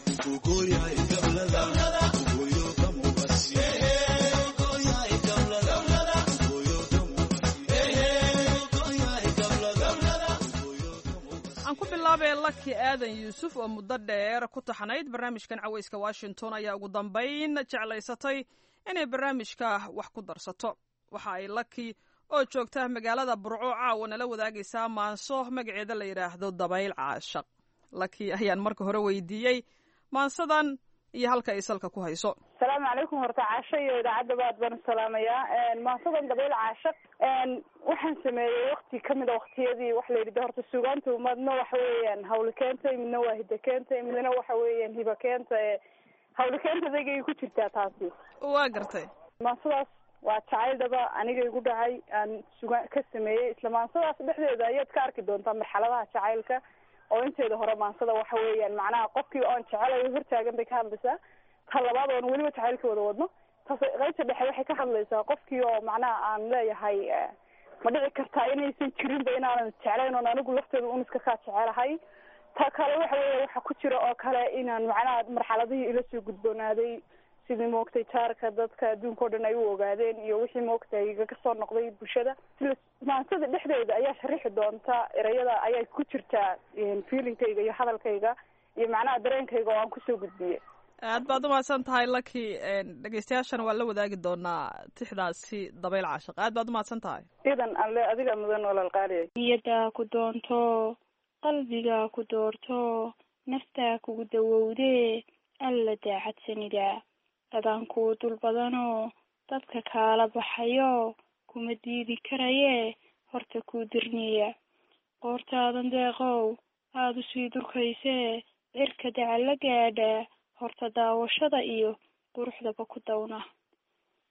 Speaker 9: aan ku bilaabay laki aadan yuusuf oo muddo dheer ku taxnayd barnaamijkan caweyska washington ayaa ugu dambayn jeclaysatay inay barnaamijka wax ku darsato. waxa ay laki oo joogta magaalada burco caawa nala wadaagaysaa maanso magaceeda la yidhaahdo dabayl caashaq. laki ayaan marka hore weydiiyey maansadan iyo halka ay salka ku hayso.
Speaker 10: asalaamu calaykum. horta caasho iyo idaacadda aad baan salaamayaa. maansadan dabayl caashaq waxaan sameeyey wakti kamid a waktiyadii wax la yidhi horta sugaanta umadna waxa weeyaan hawli keentay, midna waa hida keentay, midna waxa weeyaan hiba keenta. hawli keentadaygay ku jirtaa taasi.
Speaker 9: waa gartay.
Speaker 10: maansadaas waa jacayldaba aniga igu dhacay aan sugaan ka sameeyey. isla maansadaas dhexdeeda ayaad ka arki doontaa marxaladaha jacaylka oo inteeda hore maansada waxa weeyaan macnaha qofkii oon jecelayo hortaagan bay ka hadlaysaa. ta labaad oon weliba jacaylka wada wadno. taas qaybta dhexe waxay ka hadlaysaa qofkii oo macnaha aan leeyahay ma dhici kartaa inaysan jirinba inaanan jeclayn oon anigu lafteeda uniska kaa jecelahay. ta kale waxa weeya waxa ku jira oo kale inaan macnaha marxaladihii ila soo gudboonaaday sidii moogtay jaarka dadka adduunka o dhan ay u ogaadeen iyo wixii moogtay iga soo noqday bulshada. sila maansada dhexdeeda ayaa sharixi doonta erayada ayaa ku jirtaa feelingkayga iyo hadalkayga iyo macnaha dareenkayga oo aan kusoo gudbiyey.
Speaker 9: aad baad umahadsan tahay laki. dhegeystayaashana waa la wadaagi doonaa tixdaasi dabayl caashaq. aad baad umahadsan tahay.
Speaker 10: idan alle adiga mudan walaal qaaliya. niyadaa ku doonto qalbigaa ku doorto naftaa kugu dawowdee alla daacadsanida dadaan kuu dul badanoo dadka kaala baxayo kuma diidi karaye horta kuu dirniya qoortaadan deeqow aada usii durkaysee cirka dacal la gaadha horta daawashada iyo quruxdaba ku dawna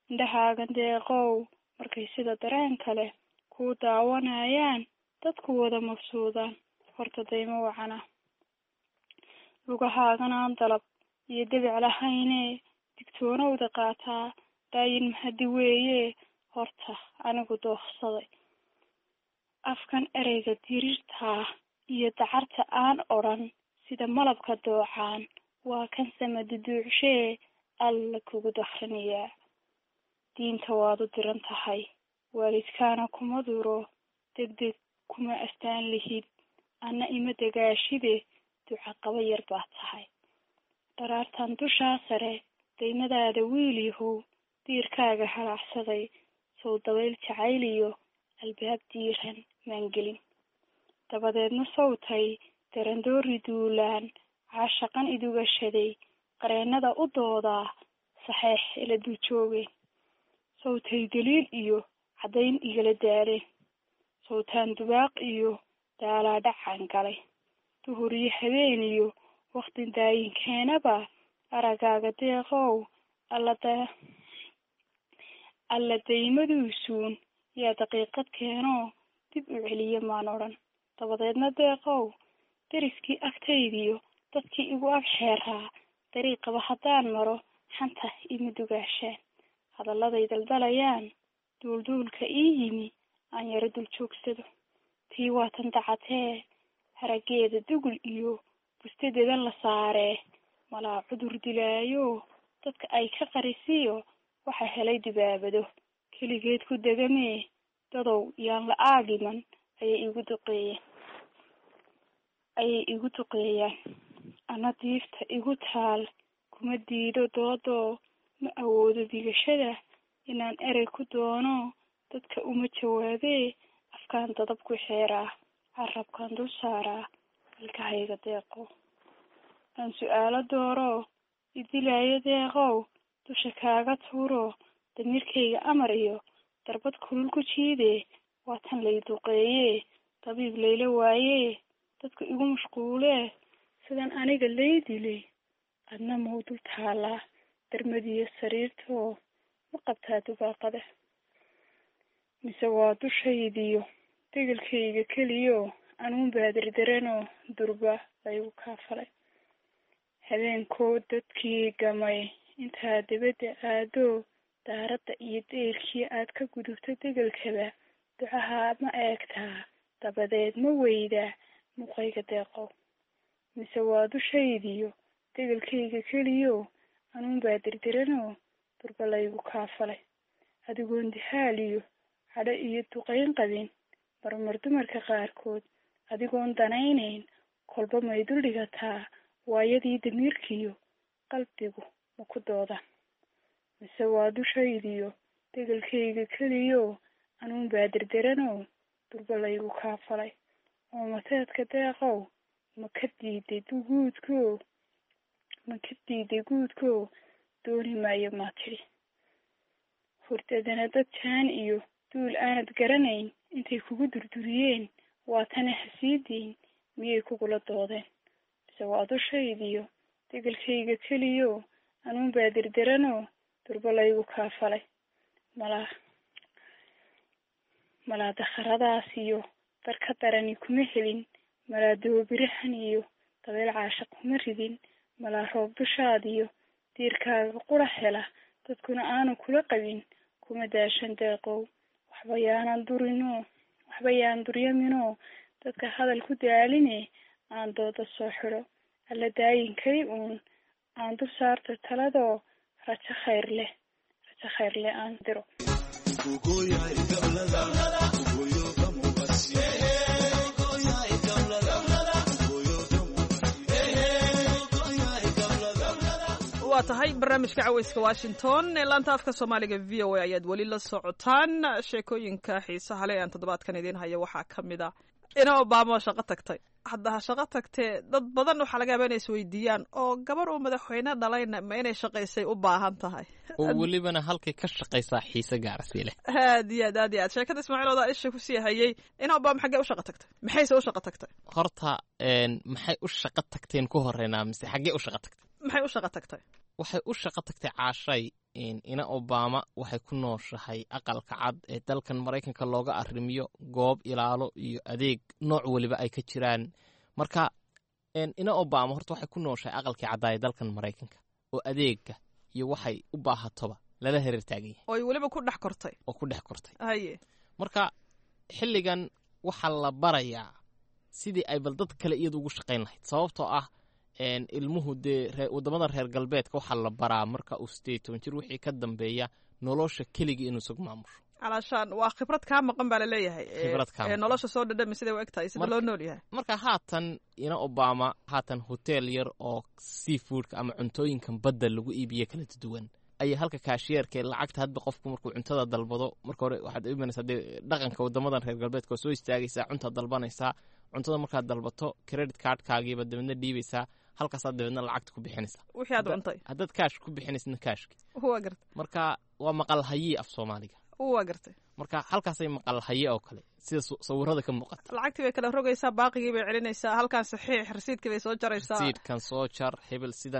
Speaker 12: indhahaagan deeqow markay sida dareen kale kuu daawanayaan dadku wada mabsuudaan horta daymo wacana lugahaaganaan dalab iyo debic lahaynee digtoonowda qaataa daayin mahadi weeye horta anigu dooksaday afkan ereyga dirirtaa iyo dacarta aan odhan sida malabka doocaan waa kan samaduduucshee alla kugu dakrinayaa diinta waad u diran tahay waalidkaana kuma duro degdeg kuma astaan lihid anna ima dagaashide duca qaba yar baad tahay dharaartan dushaa sare daymadaada wiil yahow diirkaaga halaacsaday sow dabayl jacayliyo albaab diiran maangelin dabadeedna sawtay darandoori duulaan caashaqan idugashaday qareennada u doodaa saxeex ila dul joogeen sawtay daliil iyo caddayn igala daaleen sawtaan dubaaq iyo daalaadhacaan galay duhur iyo habeen iyo waqti daayinkeenaba aragaaga deeqow alla daymaduusuun yaa daqiiqad keenoo dib u celiya maan odhan dabadeedna deeqow deriskii agtaydiyo dadkii igu ag xeeraa dariiqaba haddaan maro xanta ima dugaashaan hadalladay daldalayaan duulduulka ii yimi aan yaro dul joogsado tii waatan dacatee harageeda dugul iyo bustadeeda la saaree malaa cudur dilaayo dadka ay ka qarisiyo waxa helay dibaabado keligeed ku degamee dadow yaan la aagiman ayay igu duqeeyaan ana diifta igu taal kuma diido doodoo ma awoodo digashada inaan erey ku doono dadka uma jawaabee afkaan dadab ku xeeraa carabkaan dul saaraa ilkahayga deeqo aan su-aalo dooro idilaayo deeqow dusha kaaga tuuro damiirkayga amar iyo darbad kulul ku jiidee waa tan lay duqeeyee dabiib layla waayee dadku igu mashquulee sidan aniga lay dilay adna mau dul taalaa darmadiyo sariirtoo ma qabtaa dubaaqada mise waa dushaydiyo degelkayga keliyo anuun baadirdaranoo durba laygu kaafalay habeenkoo dadkii gamay intaa dabadda aado daaradda iyo deyrkii aad ka gudubto degelkaba ducahaa ma eegtaa dabadeed ma weydaa muqayga deeqow mise waa dushaydiyo degelkayga keliyo anuun baadirdaranoo durba laygu kaafalay adigoon dihaaliyo cadho iyo duqayn qabin marmar dumarka qaarkood adigoon danaynayn kolba may dul dhigataa waayadii damiirkiyo qalbigu ma ku dooda mise waa dushaydiyo degelkayga keliyo anuun baadirdaranoo durba laygu kaafalay oo mateedka deeqow ma ka diiday guudko dooni maayo maa tidhi hurdadana dad jaan iyo duul aanad garanayn intay kugu durduriyeen waatana hasiidiin miyay kugula doodeen mise waa dushaydiyo degelkayga keliyo anuun baadirdaranoo durba laygu kaafalay malaa dakharadaas iyo dar ka darani kuma helin malaa doobirahan iyo dabeel caashaq kuma ridin malaa roob dushaadiyo diirkaaga qura hela dadkuna aanu kula qabin kuma daashan deeqow waxba yaan duryaminoo dadka hadal ku daaline aan dooda soo xidho alla daayinkay uun aan dul saarta taladoo rajo khayr leh aan diro
Speaker 9: waa tahay barnaamijka caweyska washington ee laanta afka soomaaliga v o a ayaad weli la socotaan sheekooyinka xiisaha leh aan toddobaadkan idiin hayo waxaa ka mid a ina obama shaqo tagtay haddaha shaqo tagtee dad badan waxaa laga yaaba inay isweydiiyaan oo gabar uu madaxweyne dhalayna ma inay shaqaysay u baahan tahay
Speaker 13: oo welibana halkay ka shaqaysaa xiise gaarsi leh
Speaker 9: aad iyo aad sheekada ismaaciil odaa isha kusii hayay ina obama xaggee u shaqo tagtay maxayse u shaqo tagtay
Speaker 13: horta maxay u shaqo tagteen ku horeynaa mise xaggee u shaqo tagtay
Speaker 9: maxay u shaqo tagtay
Speaker 13: waxay u shaqo tagtay caashay ina obama waxay ku nooshahay aqalka cad ee dalkan maraykanka looga arrimiyo goob ilaalo iyo adeeg nooc waliba ay ka jiraan marka ina obama horta waxay ku nooshahay aqalkii caddaa ee dalkan maraykanka oo adeega iyo waxay u baahatoba lala hereer taagan yahay
Speaker 9: oo weliba ku dhex kortay haye
Speaker 13: marka xilligan waxaa la barayaa sidii ay bal dad kale iyadu ugu shaqayn lahayd sababtoo ah ilmuhu dee waddamada reer galbeedka waxaa la baraa marka uu 18 jir wixii ka dambeeya nolosha keligii inuu isagu maamusho
Speaker 9: calaashaan waa khibrad kaa maqan baa laleeyahay nolosha soo dhadhami siday u eg tahay sida loo nool yahay
Speaker 13: marka haatan ina obama haatan hotel yar oo seafoodka ama cuntooyinkan badda lagu iibiye kala duwan ayaa halka kaashiyeerka lacagta hadba qofku markuu cuntada dalbado marka hore waxaad imanaysaa dee dhaqanka waddamadan reer galbeedka oo soo istaagaysaa cuntaad dalbanaysaa cuntada markaad dalbato credit cardkaagiiba dabeedna dhiibaysaa halkaasaad dabeedna lacagta ku bixinaysaa
Speaker 9: wixii aad cuntay
Speaker 13: haddaad kaash ku bixinaysna kaashki
Speaker 9: waa gartay
Speaker 13: marka waa maqal hayi af Soomaaliga
Speaker 9: waa gartay
Speaker 13: marka halkaasay maqal hayi oo kale sida sawirada ka muuqata
Speaker 9: lacagtii bay kala rogaysaa baaqigii bay celinaysaa halkaan saxiix rasiidkii bay soo jaraysaa
Speaker 13: rasiidkan soo jar hebel sidan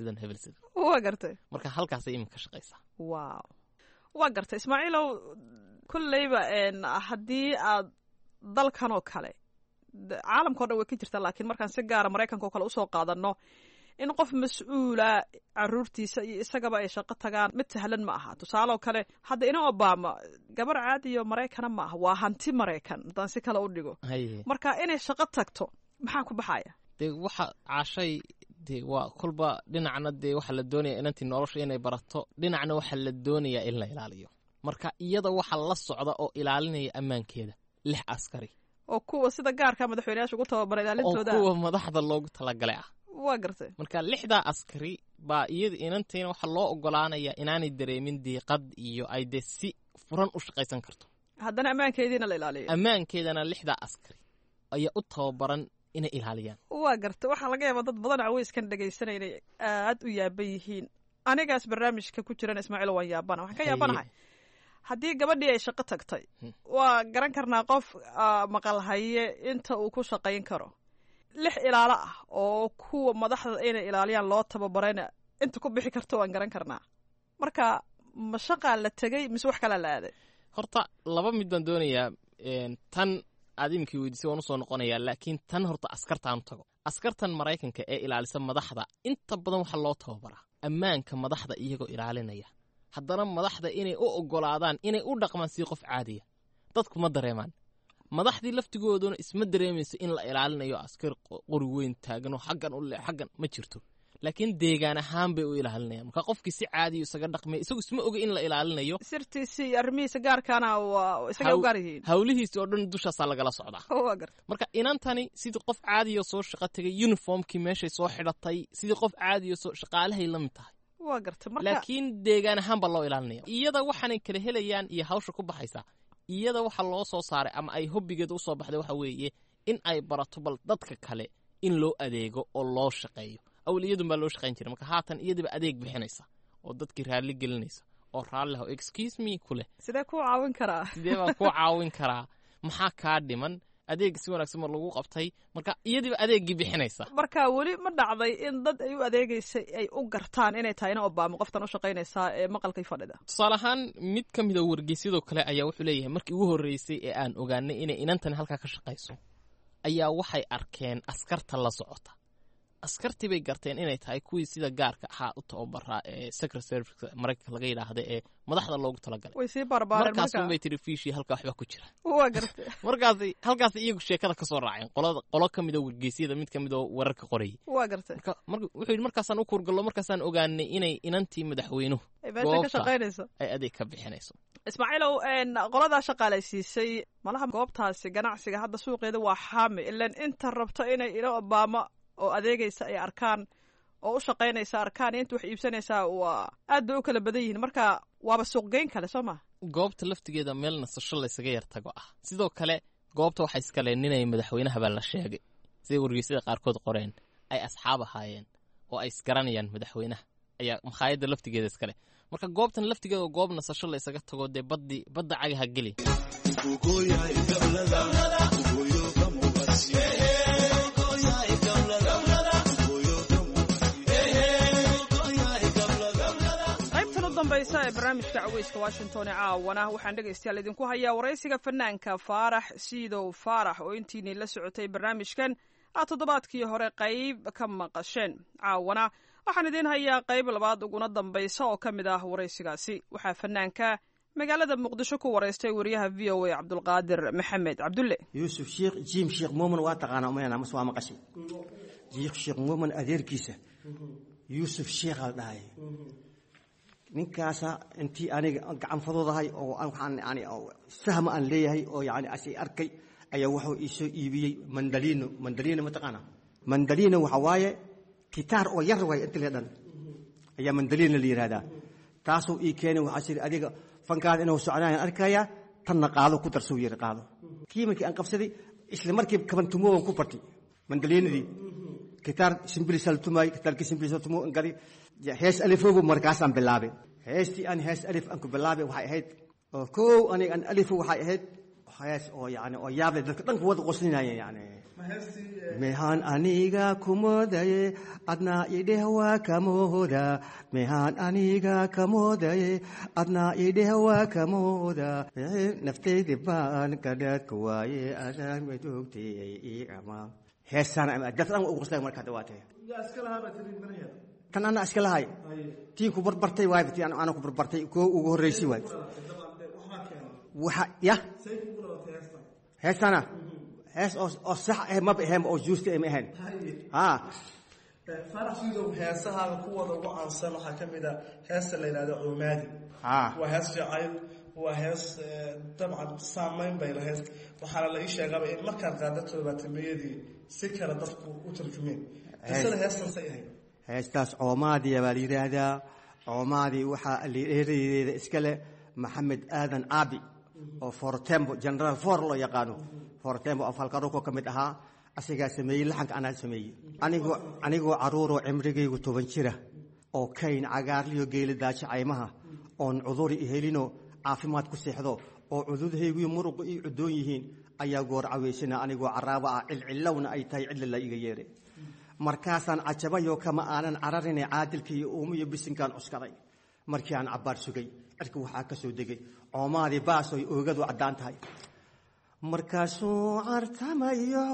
Speaker 9: waa gartay
Speaker 13: marka halkaasay iminka shaqaysaa
Speaker 9: waaw waa gartay Ismaaciilow kulleyba haddii aad dalkan oo kale caalamkao dhan way ka jirtaa laakiin markaan si gaara maraykanka oo kale usoo qaadano in qof mas-uula caruurtiisa iyo isagaba ay shaqo tagaan mid sahlan ma aha tusaaloo kale hadda ina obama gabar caadiyo maraykana ma aha waa hanti maraykan haddaan si kale u dhigo marka inay shaqo tagto maxaa ku baxaya
Speaker 13: dee waxa caashay dee waa kolba dhinacna dee waxaa la doonaya inantii nolosha inay barato dhinacna waxaa la doonayaa in la ilaaliyo marka iyada waxa la socda oo ilaalinaya ammaankeeda 6 askari
Speaker 9: oo kuwa sida gaarka madaxweynayaasha ugu tababaray ilaalintooda
Speaker 13: oo kuwa madaxda loogu talagalay ah
Speaker 9: waa gartay
Speaker 13: marka 6 askari baa iyada inantiina waxa loo ogolaanayaa inaanay dareemin diiqad iyo ay de si furan u shaqaysan karto
Speaker 9: haddana ammaankeediina la ilaaliyo
Speaker 13: ammaankeedana 6 askari ayaa u tababaran inay ilaaliyaan
Speaker 9: waa gartay waxaa laga yaabaa dad badan caweyskan dhegaysanay inay aad u yaaban yihiin anigaas barnaamijka ku jiran Ismaaciil waan yaabana waxaan ka yaabanahay haddii gabadhii ay shaqo tagtay waa garan karnaa qof maqal haye inta uu ku shaqayn karo 6 ilaalo ah oo kuwa madaxda inay ilaaliyaan loo tababarayna inta ku bixi karto waan garan karnaa marka ma shaqaa la tegay mise wax kala la aaday
Speaker 13: horta laba mid baan doonayaa tan aad iminkii weydiisay waan usoo noqonayaa laakiin tan horta askartaan tago askartan maraykanka ee ilaalisa madaxda inta badan waxa loo tababaraa ammaanka madaxda iyagoo ilaalinaya haddana madaxda inay u ogolaadaan inay u dhaqmaan si qof caadiya dadku ma dareemaan madaxdii laftigooduna isma dareemayso in la ilaalinayo askar qori weyn taagan oo xaggan u leh xaggan ma jirto laakiin deegaan ahaan bay u ilaalinayaan marka qofkii si caadi isaga dhaqmay isagu isma oga in la ilaalinayo
Speaker 9: sirtiisi arrimihiisa gaarkaana waa isaga u gaar yihiin
Speaker 13: hawlihiisa oo dhan dushaasaa lagala socdaa marka inantani sidii qof caadiyo soo shaqo tagay uniformkii meeshay soo xidhatay sidii qof caadiyo soo shaqaalahay la mid tahay
Speaker 9: waa gartay marka
Speaker 13: laakiin deegaan ahaan baa loo ilaalinaya iyada waxaanay kala helayaan iyo hawsha ku baxaysaa iyada waxa loo soo saaray ama ay hobbigeeda usoo baxday waxa weeye in ay barato bal dadka kale in loo adeego oo loo shaqeeyo awal iyadun baa loo shaqayn jiray marka haatan iyadiba adeeg bixinaysa oo dadkii raalli gelinaysa oo raalli ah excuse me ku leh
Speaker 9: sidee kuu caawin karaa
Speaker 13: sidee baa kuu caawin karaa maxaa kaa dhiman adeeg si wanaagsan mar lagu qabtay marka iyadiba adeegii bixinaysa
Speaker 9: marka weli ma dhacday in dad ay u adeegaysay ay u gartaan inay tahay ina obama qoftan u shaqaynaysaa ee maqalkay fadhida
Speaker 13: tusaale ahaan mid ka mid a wargeysyadoo kale ayaa wuxuu leeyahay markii ugu horreysay ee aan ogaanay inay inantani halkaa ka shaqayso ayaa waxay arkeen askarta la socota askartii bay garteen inay tahay kuwii sida gaarka ahaa u tababaraa ee secret service maraykanka laga yidhaahda ee madaxda loogu talagalay
Speaker 9: way sii barbaareen
Speaker 13: markaas bay tiri fiishi halkaa waxba ku jira
Speaker 9: waa gartay
Speaker 13: markaas iyagu sheekada ka soo raaceen qolo ka mid a wargeysyada mid ka mid oo wararka qorayay
Speaker 9: waa gartay
Speaker 13: wuxuu yidhi markaasaan u kurgallo markaasaan ogaanay inay inantii madaxweynuhu
Speaker 9: meesha ka shaqaynayso
Speaker 13: ay adeeg ka bixinayso
Speaker 9: Ismaaciilow qoladaa shaqaalaysiisay malaha goobtaasi ganacsiga hadda suuqeeda waa xaami ilaan inta rabto inay ina obama oo adeegaysa ay arkaan oo u shaqaynaysa arkaan inta wax iibsanaysaa waa aad bay u kala badan yihiin marka waaba suuqgeyn kale soo ma
Speaker 13: goobta laftigeeda meel nasasho laysaga yar tago ah sidoo kale goobta waxay iska leeninayeen madaxweynaha baa la sheegay siday wargeysyada qaarkood qoreen ay asxaab ahaayeen oo ay isgaranayaan madaxweynaha ayaa makhaayadda laftigeeda iskale marka goobtan laftigeeda goob nasasho laysaga tago dee badda cagaha geli
Speaker 9: dambaysa ee barnaamijka caweyska washington ee caawana waxaan dhegaystayaal idinku hayaa waraysiga fanaanka faarax siidow faarax oo intiinii la socotay barnaamijkan aad toddobaadkii hore qayb ka maqasheen. caawana waxaan idiin hayaa qayb labaad uguna dambaysa oo ka mid ah waraysigaasi. waxaa fanaanka magaalada muqdisho ku waraystay wariyaha v o a cabdulqaadir maxamed cabdulle.
Speaker 11: yuusuf sheekh jiim sheekh muumin waa taqaanaa umayna mas waa maqashay sheekh muumin adeerkiisa yuusuf sheekh al dhahay ninkaasa intii aniga gacan fadoodahay oo waxaan yani fahma aan leeyahay oo yani asii arkay ayaa wuxuu ii soo iibiyey mandaliino ma taqaana mandaliino waxa waaye gitaar oo yar way inta leedan ayaa mandaliino la yiraahdaa taasoo ii keenay waxa jira adiga fankaada inuu socdaan arkaya tanna qaado ku darso yiri qaado kiimikii aan qabsaday isla markii kaban tumo ku bartay mandaliinadii gitaar simbilisal tumay gitaarkii simbilisal tumo ngari hees alifogu markaasaan bilaabay heestii aan hees alif aan ku bilaabay waxay ahayd oo koow aniga aan alif waxay ahayd hees oo yani oo yaab leh dadka dhan ku wada qoslinayeen yani mehan aniga kumodaye adna idehwa kamoda mehan aniga kamodaye adna idehwa kamoda naftayda baan kadad kuwaye adan madugtay iama heesana dadka dhan ugu qoslay marka dawaatay tan ana iska lahay tii ku barbartay waay tii ana ku barbartay ko ugu horeysay waay waxa ya heesana hees oo sax ah ma bahem oo juusta ma ahan ha
Speaker 14: faarax sidoo heesaha ku wada ugu aansan waxa kamid ah heesta la yiraahdo Cumaadi waa hees jacayl waa hees dabcan saameyn bay lahayd waxa la ii sheegay in markaad qaadato baatimiyadii si kala dadku u tarjumeen isla heestan sayahay
Speaker 11: heestaas Cumaadi baa la yiraahdaa Cumaadi waxa la yiraahdo iska leh Maxamed Aadan Abi oo Fortembo General For loo yaqaano Fortembo afalkaro ko kamid ahaa asiga sameeyay laxanka ana sameeyay anigoo caruuro cimrigaygu 10 jira oo kayn cagaarliyo geeli daacha aymaha oon cuduri helino caafimaad ku seexdo oo cududahaygu muruq iyo cudoon yihiin ayaa goor caweysana anigoo caraaba ah cilcilowna ay tahay cid la iga yeeray markaasaan cajabayo kama aanan cararinay caadilkii uumiyo bisinkan cuskaday markii aan cabaar sugay cirka waxaa ka soo degay Cumaadi baasoy oogadu cadaan tahay markaasuu cartamayo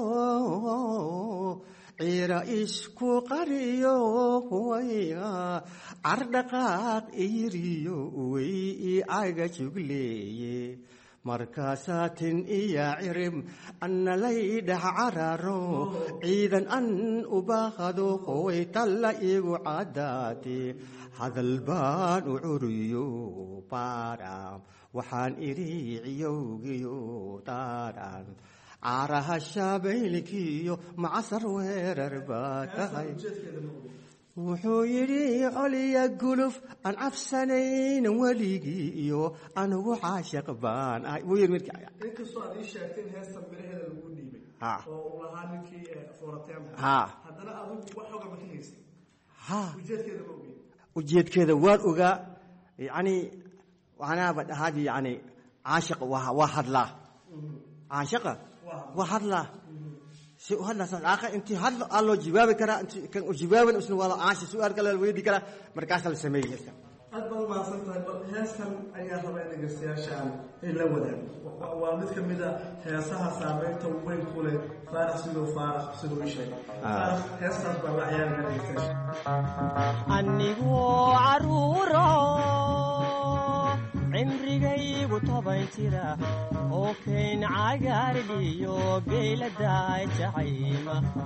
Speaker 11: ciira isku qariyo wayga cardaqaaq iriyo way aga jugleeye markaasatin iya cirim anna laydhax cararo ciidan an ubaaqado qoy talla igu cadaate hadal baan u curiyo baaraam waxaan iri ciyowgiyo daaraan caaraha shabeylkiyo macasar weerar baa tahay wuxuu yidhi coliya guluf aan cabsanayn weligii iyo anugu caashiq baan ahay wuu yidhi
Speaker 14: inkastoo aad ii sheegtay in heestan miraheeda lagu dhiibay oo uu lahaa ninkii Fortembo haddana adigu wax xoga ma ka haysay ujeedkeeda ma ogeen
Speaker 11: ujeedkeeda waan ogaa yani waxaanaaba dhahaadii yani caashiq waa hadlaa caashiqa waa hadlaa si u hadlaa saas aaqa intii hadlo allo jawaabi karaa intii kan u jawaaban isna wada caashiq su'aal kale la weydiin karaa markaas la sameeyay
Speaker 14: aad baad maasan tahay bal heestan ayaa rabaa in dhegeystayaashaan ay la wadaagaan waa mid ka mid ah heesaha saameynta weyn ku leh Faarax sidoo ii sheegay heestaas baa la ciyaar ka dhigtay
Speaker 15: anigoo caruuro cimrigaygu 10 jira oo kayn cagaarliyo geela daacha aymaha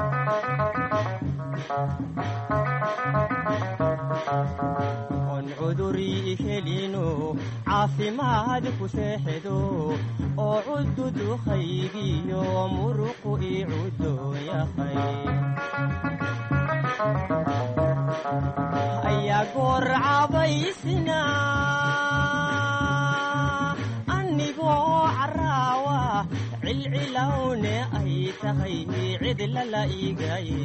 Speaker 15: on cuduri helino caafimaad ku seexdo oo cududu khaygiyo muruqu ii cudooyahay ayaa goor cabaysina anigoo caraawa cilcilowne ay tahay cid lala igaye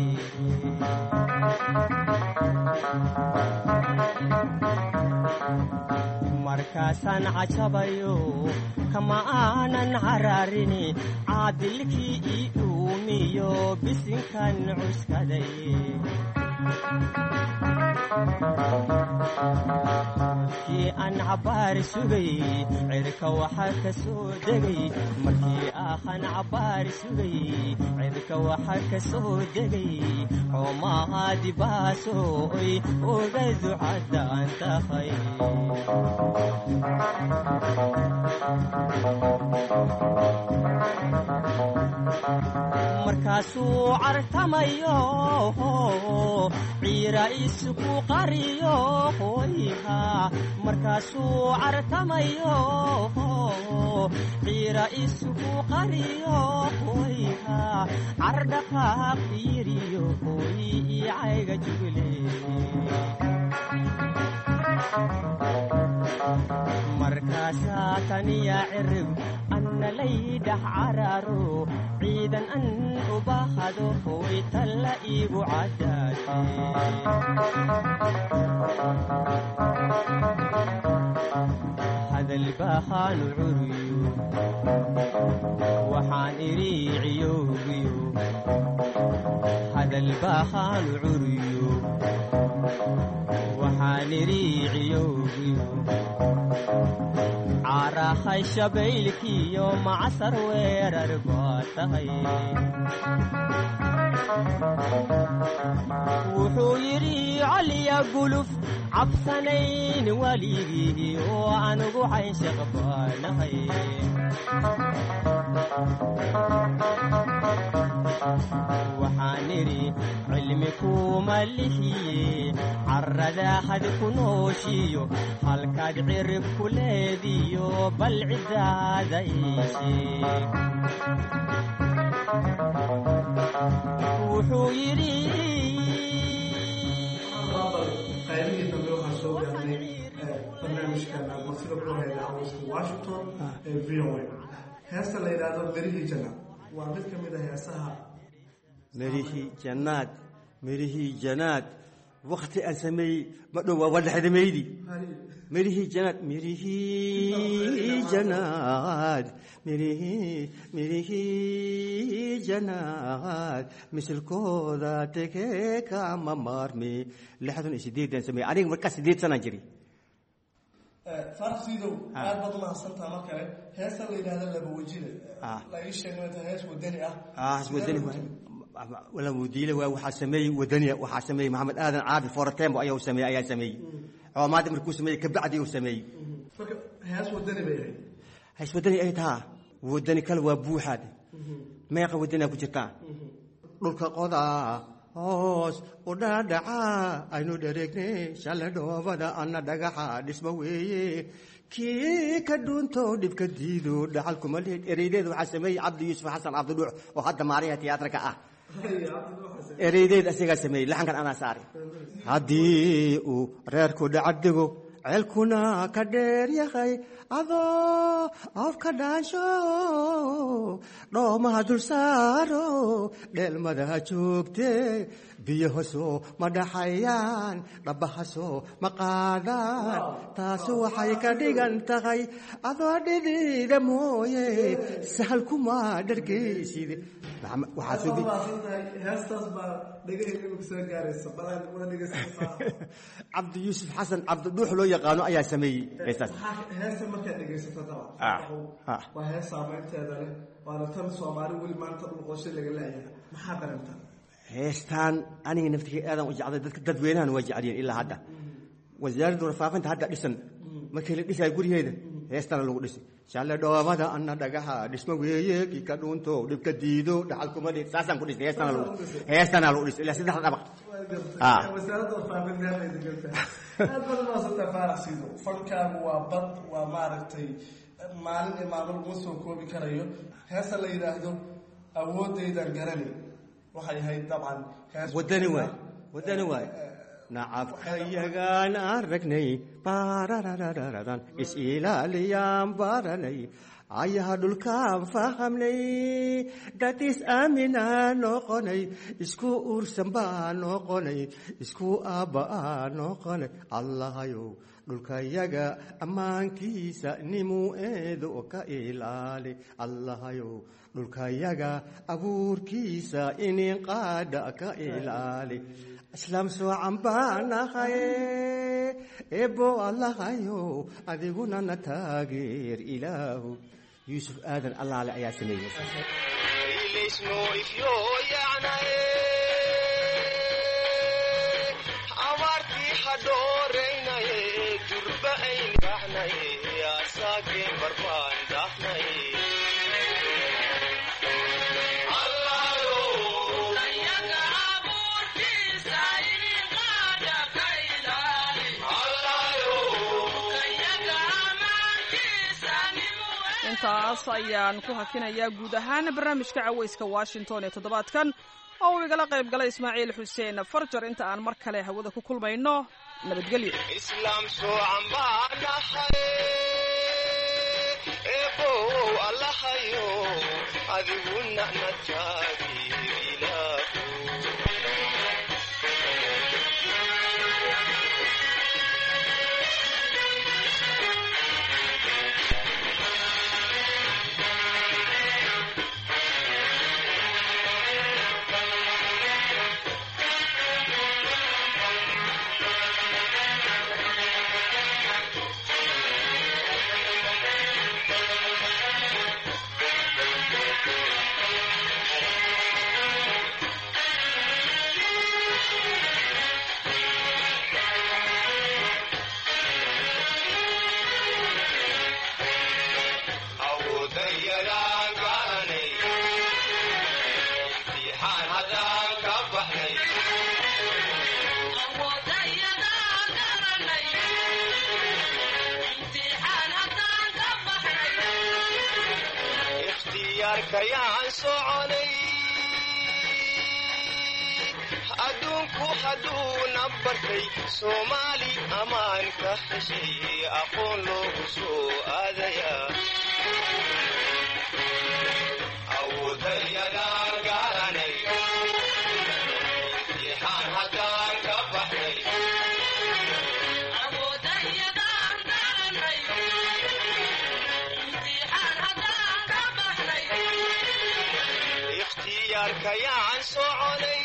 Speaker 15: markaasaan cajabayo kama aanan cararini caadilkii ii uumiyo bisinkan cuskaday markii aan cabaar sugay cirka waxaa ka soo degay markii aan cabaar sugay cirka waxaa ka soo degay xoomaha dibaaso oy oga ducadaan tahay markaasuu cartamayo ciira isku qariyo hoyha markaasuu cartamayo ciira isku qariyo hoyha cardhaqaaq fiiriyo hoy icayga jugle markaasaa taniya cirib anna laydhax cararo ciidan an u bahado hoy talla iigu caddaate hadal baahaanu curiyo waxaan idhi ciyoogiyo hadal baahaanu curiyo waxaan idhi ciyoogiyo caarahay shabaylkiyo macsar weerar baa tahay wuxuu yidhi caliya guluf cabsanayn waligii oo anugu caynshaq baanahay waxaan idhi cilmi kuma lihiye carrada had ku nooshiyo halkaad cirib ku leediyo bal cidaada iisheeg wuxuu yidhi
Speaker 14: qaybihii dambe waxaa soo gaarnay barnaamijkan martida ku hayda cawayska washington ee v o a heesta la yidhaahdo mirihii jannaad waa mid ka mid ah heesaha
Speaker 11: mirihii janaad wakti aan sameeyey ma dhow waa wadhaxdamaydi mirihii janaad mirihii janaad misilkooda tegee kama maarmi 68 sameeyey aniga markaa 8 sana jiri
Speaker 14: farsiidow aad baad mahadsantaa mar kale heesta la yidhaahdo laba wejile la ii sheegay hees wadani
Speaker 11: wadani wala mudiile waxaa sameeyey wadaniya waxaa sameeyey maxamed aadan caabi foratembo ayaa sameeyey coomaadi markuu sameeyey kabacdi uu sameeyey
Speaker 14: marka hees wadani bay ahayd
Speaker 11: hees wadani ay tahaa wadani kale waa buuxaad meeqa wadaniyaa ku jirtaa dhulka qodaa hoos u dhaadhaca aynu dhareegnay shala dhoobada anna dhagaxa dhisma weeye kii ka dhuunto dhibka diido dhaxal kuma leed ereydeed waxaa sameeyey cabdi yuusuf xasan cabdidhuux oo hadda maariyaha tiyaatarka ah ereydeed asigaa sameeyey laxankan anaa saari haddii uu reerku dhacadego ceelkuna ka dheer yahay adoo afka dhaansho dhoomaha dul saaro dheelmadaha joogte biyahaso ma dhaxayaan dhabahaso ma qaadaan taasu waxay ka dhigan tahay adoo dhidida mooye sahal kuma dhargeysid cabdi yuusuf xasan cabdidhuux loo yaqaano ayaa sameeyey
Speaker 14: heesta markaad dhegaysato waa hees saameynteeda leh waana tan soomaali weli maanta dhulqooshay laga leeyahay maxaa dareemtaa
Speaker 11: heestaan aniga naftigay aadan u jeclay dadweynahan waa jecelyihin ilaa hadda wasaaradda warfaafinta hadda dhisan markii la dhisayo guryaheeda heestana lagu dhisay shalle dhoobada anna dhagaxa dhisma weeye kii ka dhuunto dhibka diido dhaxal kuma dhig saasaan ku dhisay heestana lagu dhisay ilaa 3 dabaq
Speaker 14: wasaaradda warfaafinta aad badan maasanta faarax siido falkaagu waa bad waa maaragtay maalin iyo maamul uma soo koobi karayo heesta la yidhaahdo awoodaydan garani waxay ahayd dabcan
Speaker 11: wadani waay nacabkayagaan aragnay baararararadan is-ilaaliyaan baranay ayaha dhulkaan fahamnay dadis aaminaa noqonay isku uursan baa noqonay isku aabba'aa noqonay allahayow dhulkayaga ammaankiisa nimuu eedo ka ilaali allahayow dhulkayaga abuurkiisa inin qaadha ka ilaali islaam soocan baanahaye eebbo allahayow adiguna na taageer ilaahu yuusuf aadan allaale ayaa sameeyey abaartii hadhooraynaye durba ayn baxnaye asaageen barbaan daafnaye
Speaker 9: intaas ayaan ku hakinayaa guud ahaan barnaamijka cawayska washington ee toddobaadkan oo uu igala qayb galay ismaaciil xuseen farjar. inta aan mar kale hawada ku kulmayno nabadgelyo.
Speaker 16: islaam soocan baanahay eebow allahayo adiguna na taageer ilaahu kayaan soconay adduunku hadduuna bartay soomaali ammaan ka heshay aqoon loogu soo aadayaa awoodayadaan garanay imtixaan haddaan ka baxnay kayaan soconay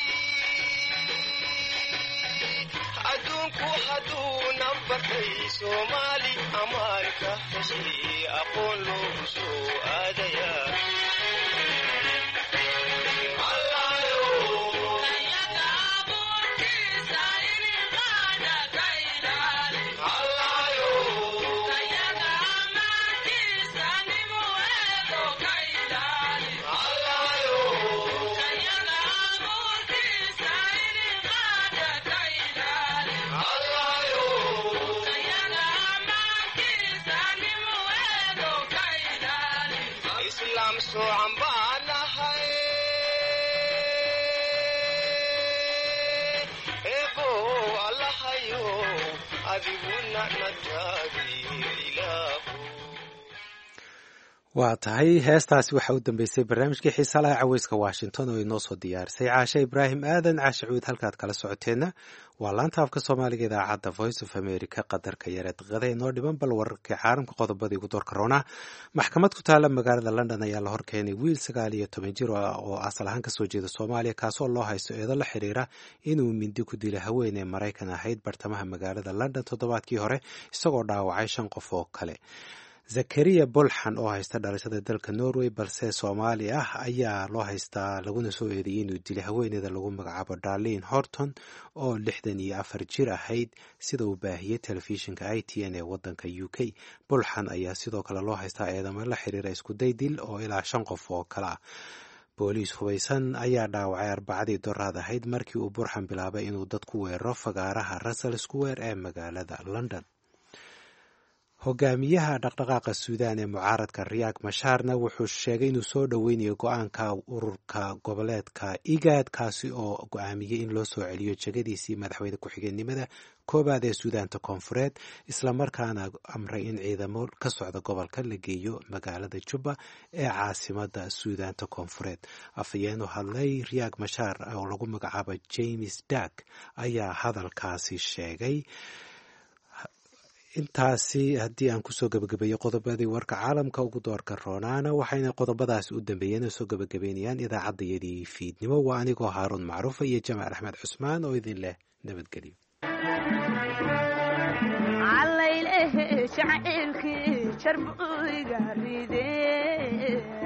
Speaker 16: adduunku hadduuna bartay soomaali ammaan ka heshay aqoon loogu soo aadayaa soocan baanahay eebow allahayo adiguna na taageer ilaahu.
Speaker 2: waa tahay heestaasi waxaa u dambeysay barnaamijkii xiisa laha caweyska washington oo inoo soo diyaarisay caashe ibraahim aadan caashe cuud halkaad kala socoteenna waa laanta afka soomaaliga idaacadda voice of america qadarka yare daqiiqada inoo dhiban bal wararkii caalamka qodobadii ugu door karoona maxkamad ku taala magaalada london ayaa la horkeenay wiil 19 jir oo asal ahaan kasoo jeeda soomaaliya kaasoo loo haysto eedo la xiriira inuu mindi ku dilay haweeney maraykan ahayd bartamaha magaalada london toddobaadkii hore isagoo dhaawacay 5 qof oo kale. zakariya bolxan oo haysta dhalashada dalka norway balse soomaali ah ayaa loo haystaa laguna soo eedeeyey inuu dilay haweeneyda lagu magacaabo darlene horton oo 64 jir ahayd sida uu baahiyey telefishinka ITN ee wadanka UK. bolxan ayaa sidoo kale loo haystaa eedamo la xiriira isku day dil oo ilaa 5 qof oo kale ah. booliis hubaysan ayaa dhaawacay arbacadii doraad ahayd markii uu burxan bilaabay inuu dad ku weeraro fagaaraha Russell Square ee magaalada London. hogaamiyaha dhaqdhaqaaqa suudaan ee mucaaradka riyaak mashaarna wuxuu sheegay inuu soo dhoweynayo go-aanka ururka goboleedka IGAD kaasi oo go-aamiyey in loo soo celiyo jegadiisii madaxweyne ku-xigeenimada koobaad ee suudaanta koonfureed islamarkaana amray in ciidamo ka socda gobolka la geeyo magaalada Juba ee caasimada suudaanta koonfureed. afhayeen u hadlay riyaak mashaar oo lagu magacaabo James Duck ayaa hadalkaasi sheegay intaasi haddii aan kusoo gabagabeeyo qodobadii warka caalamka ugu doorka roonaana waxayna qodobadaasi u dambeeyeen oo soo gabagabeynayaan idaacaddayadii fiidnimo waa anigoo haaruun macruufa iyo jamaal axmed cusmaan oo idin leh nabadgelyo
Speaker 17: jacaylkii jarbuiga ride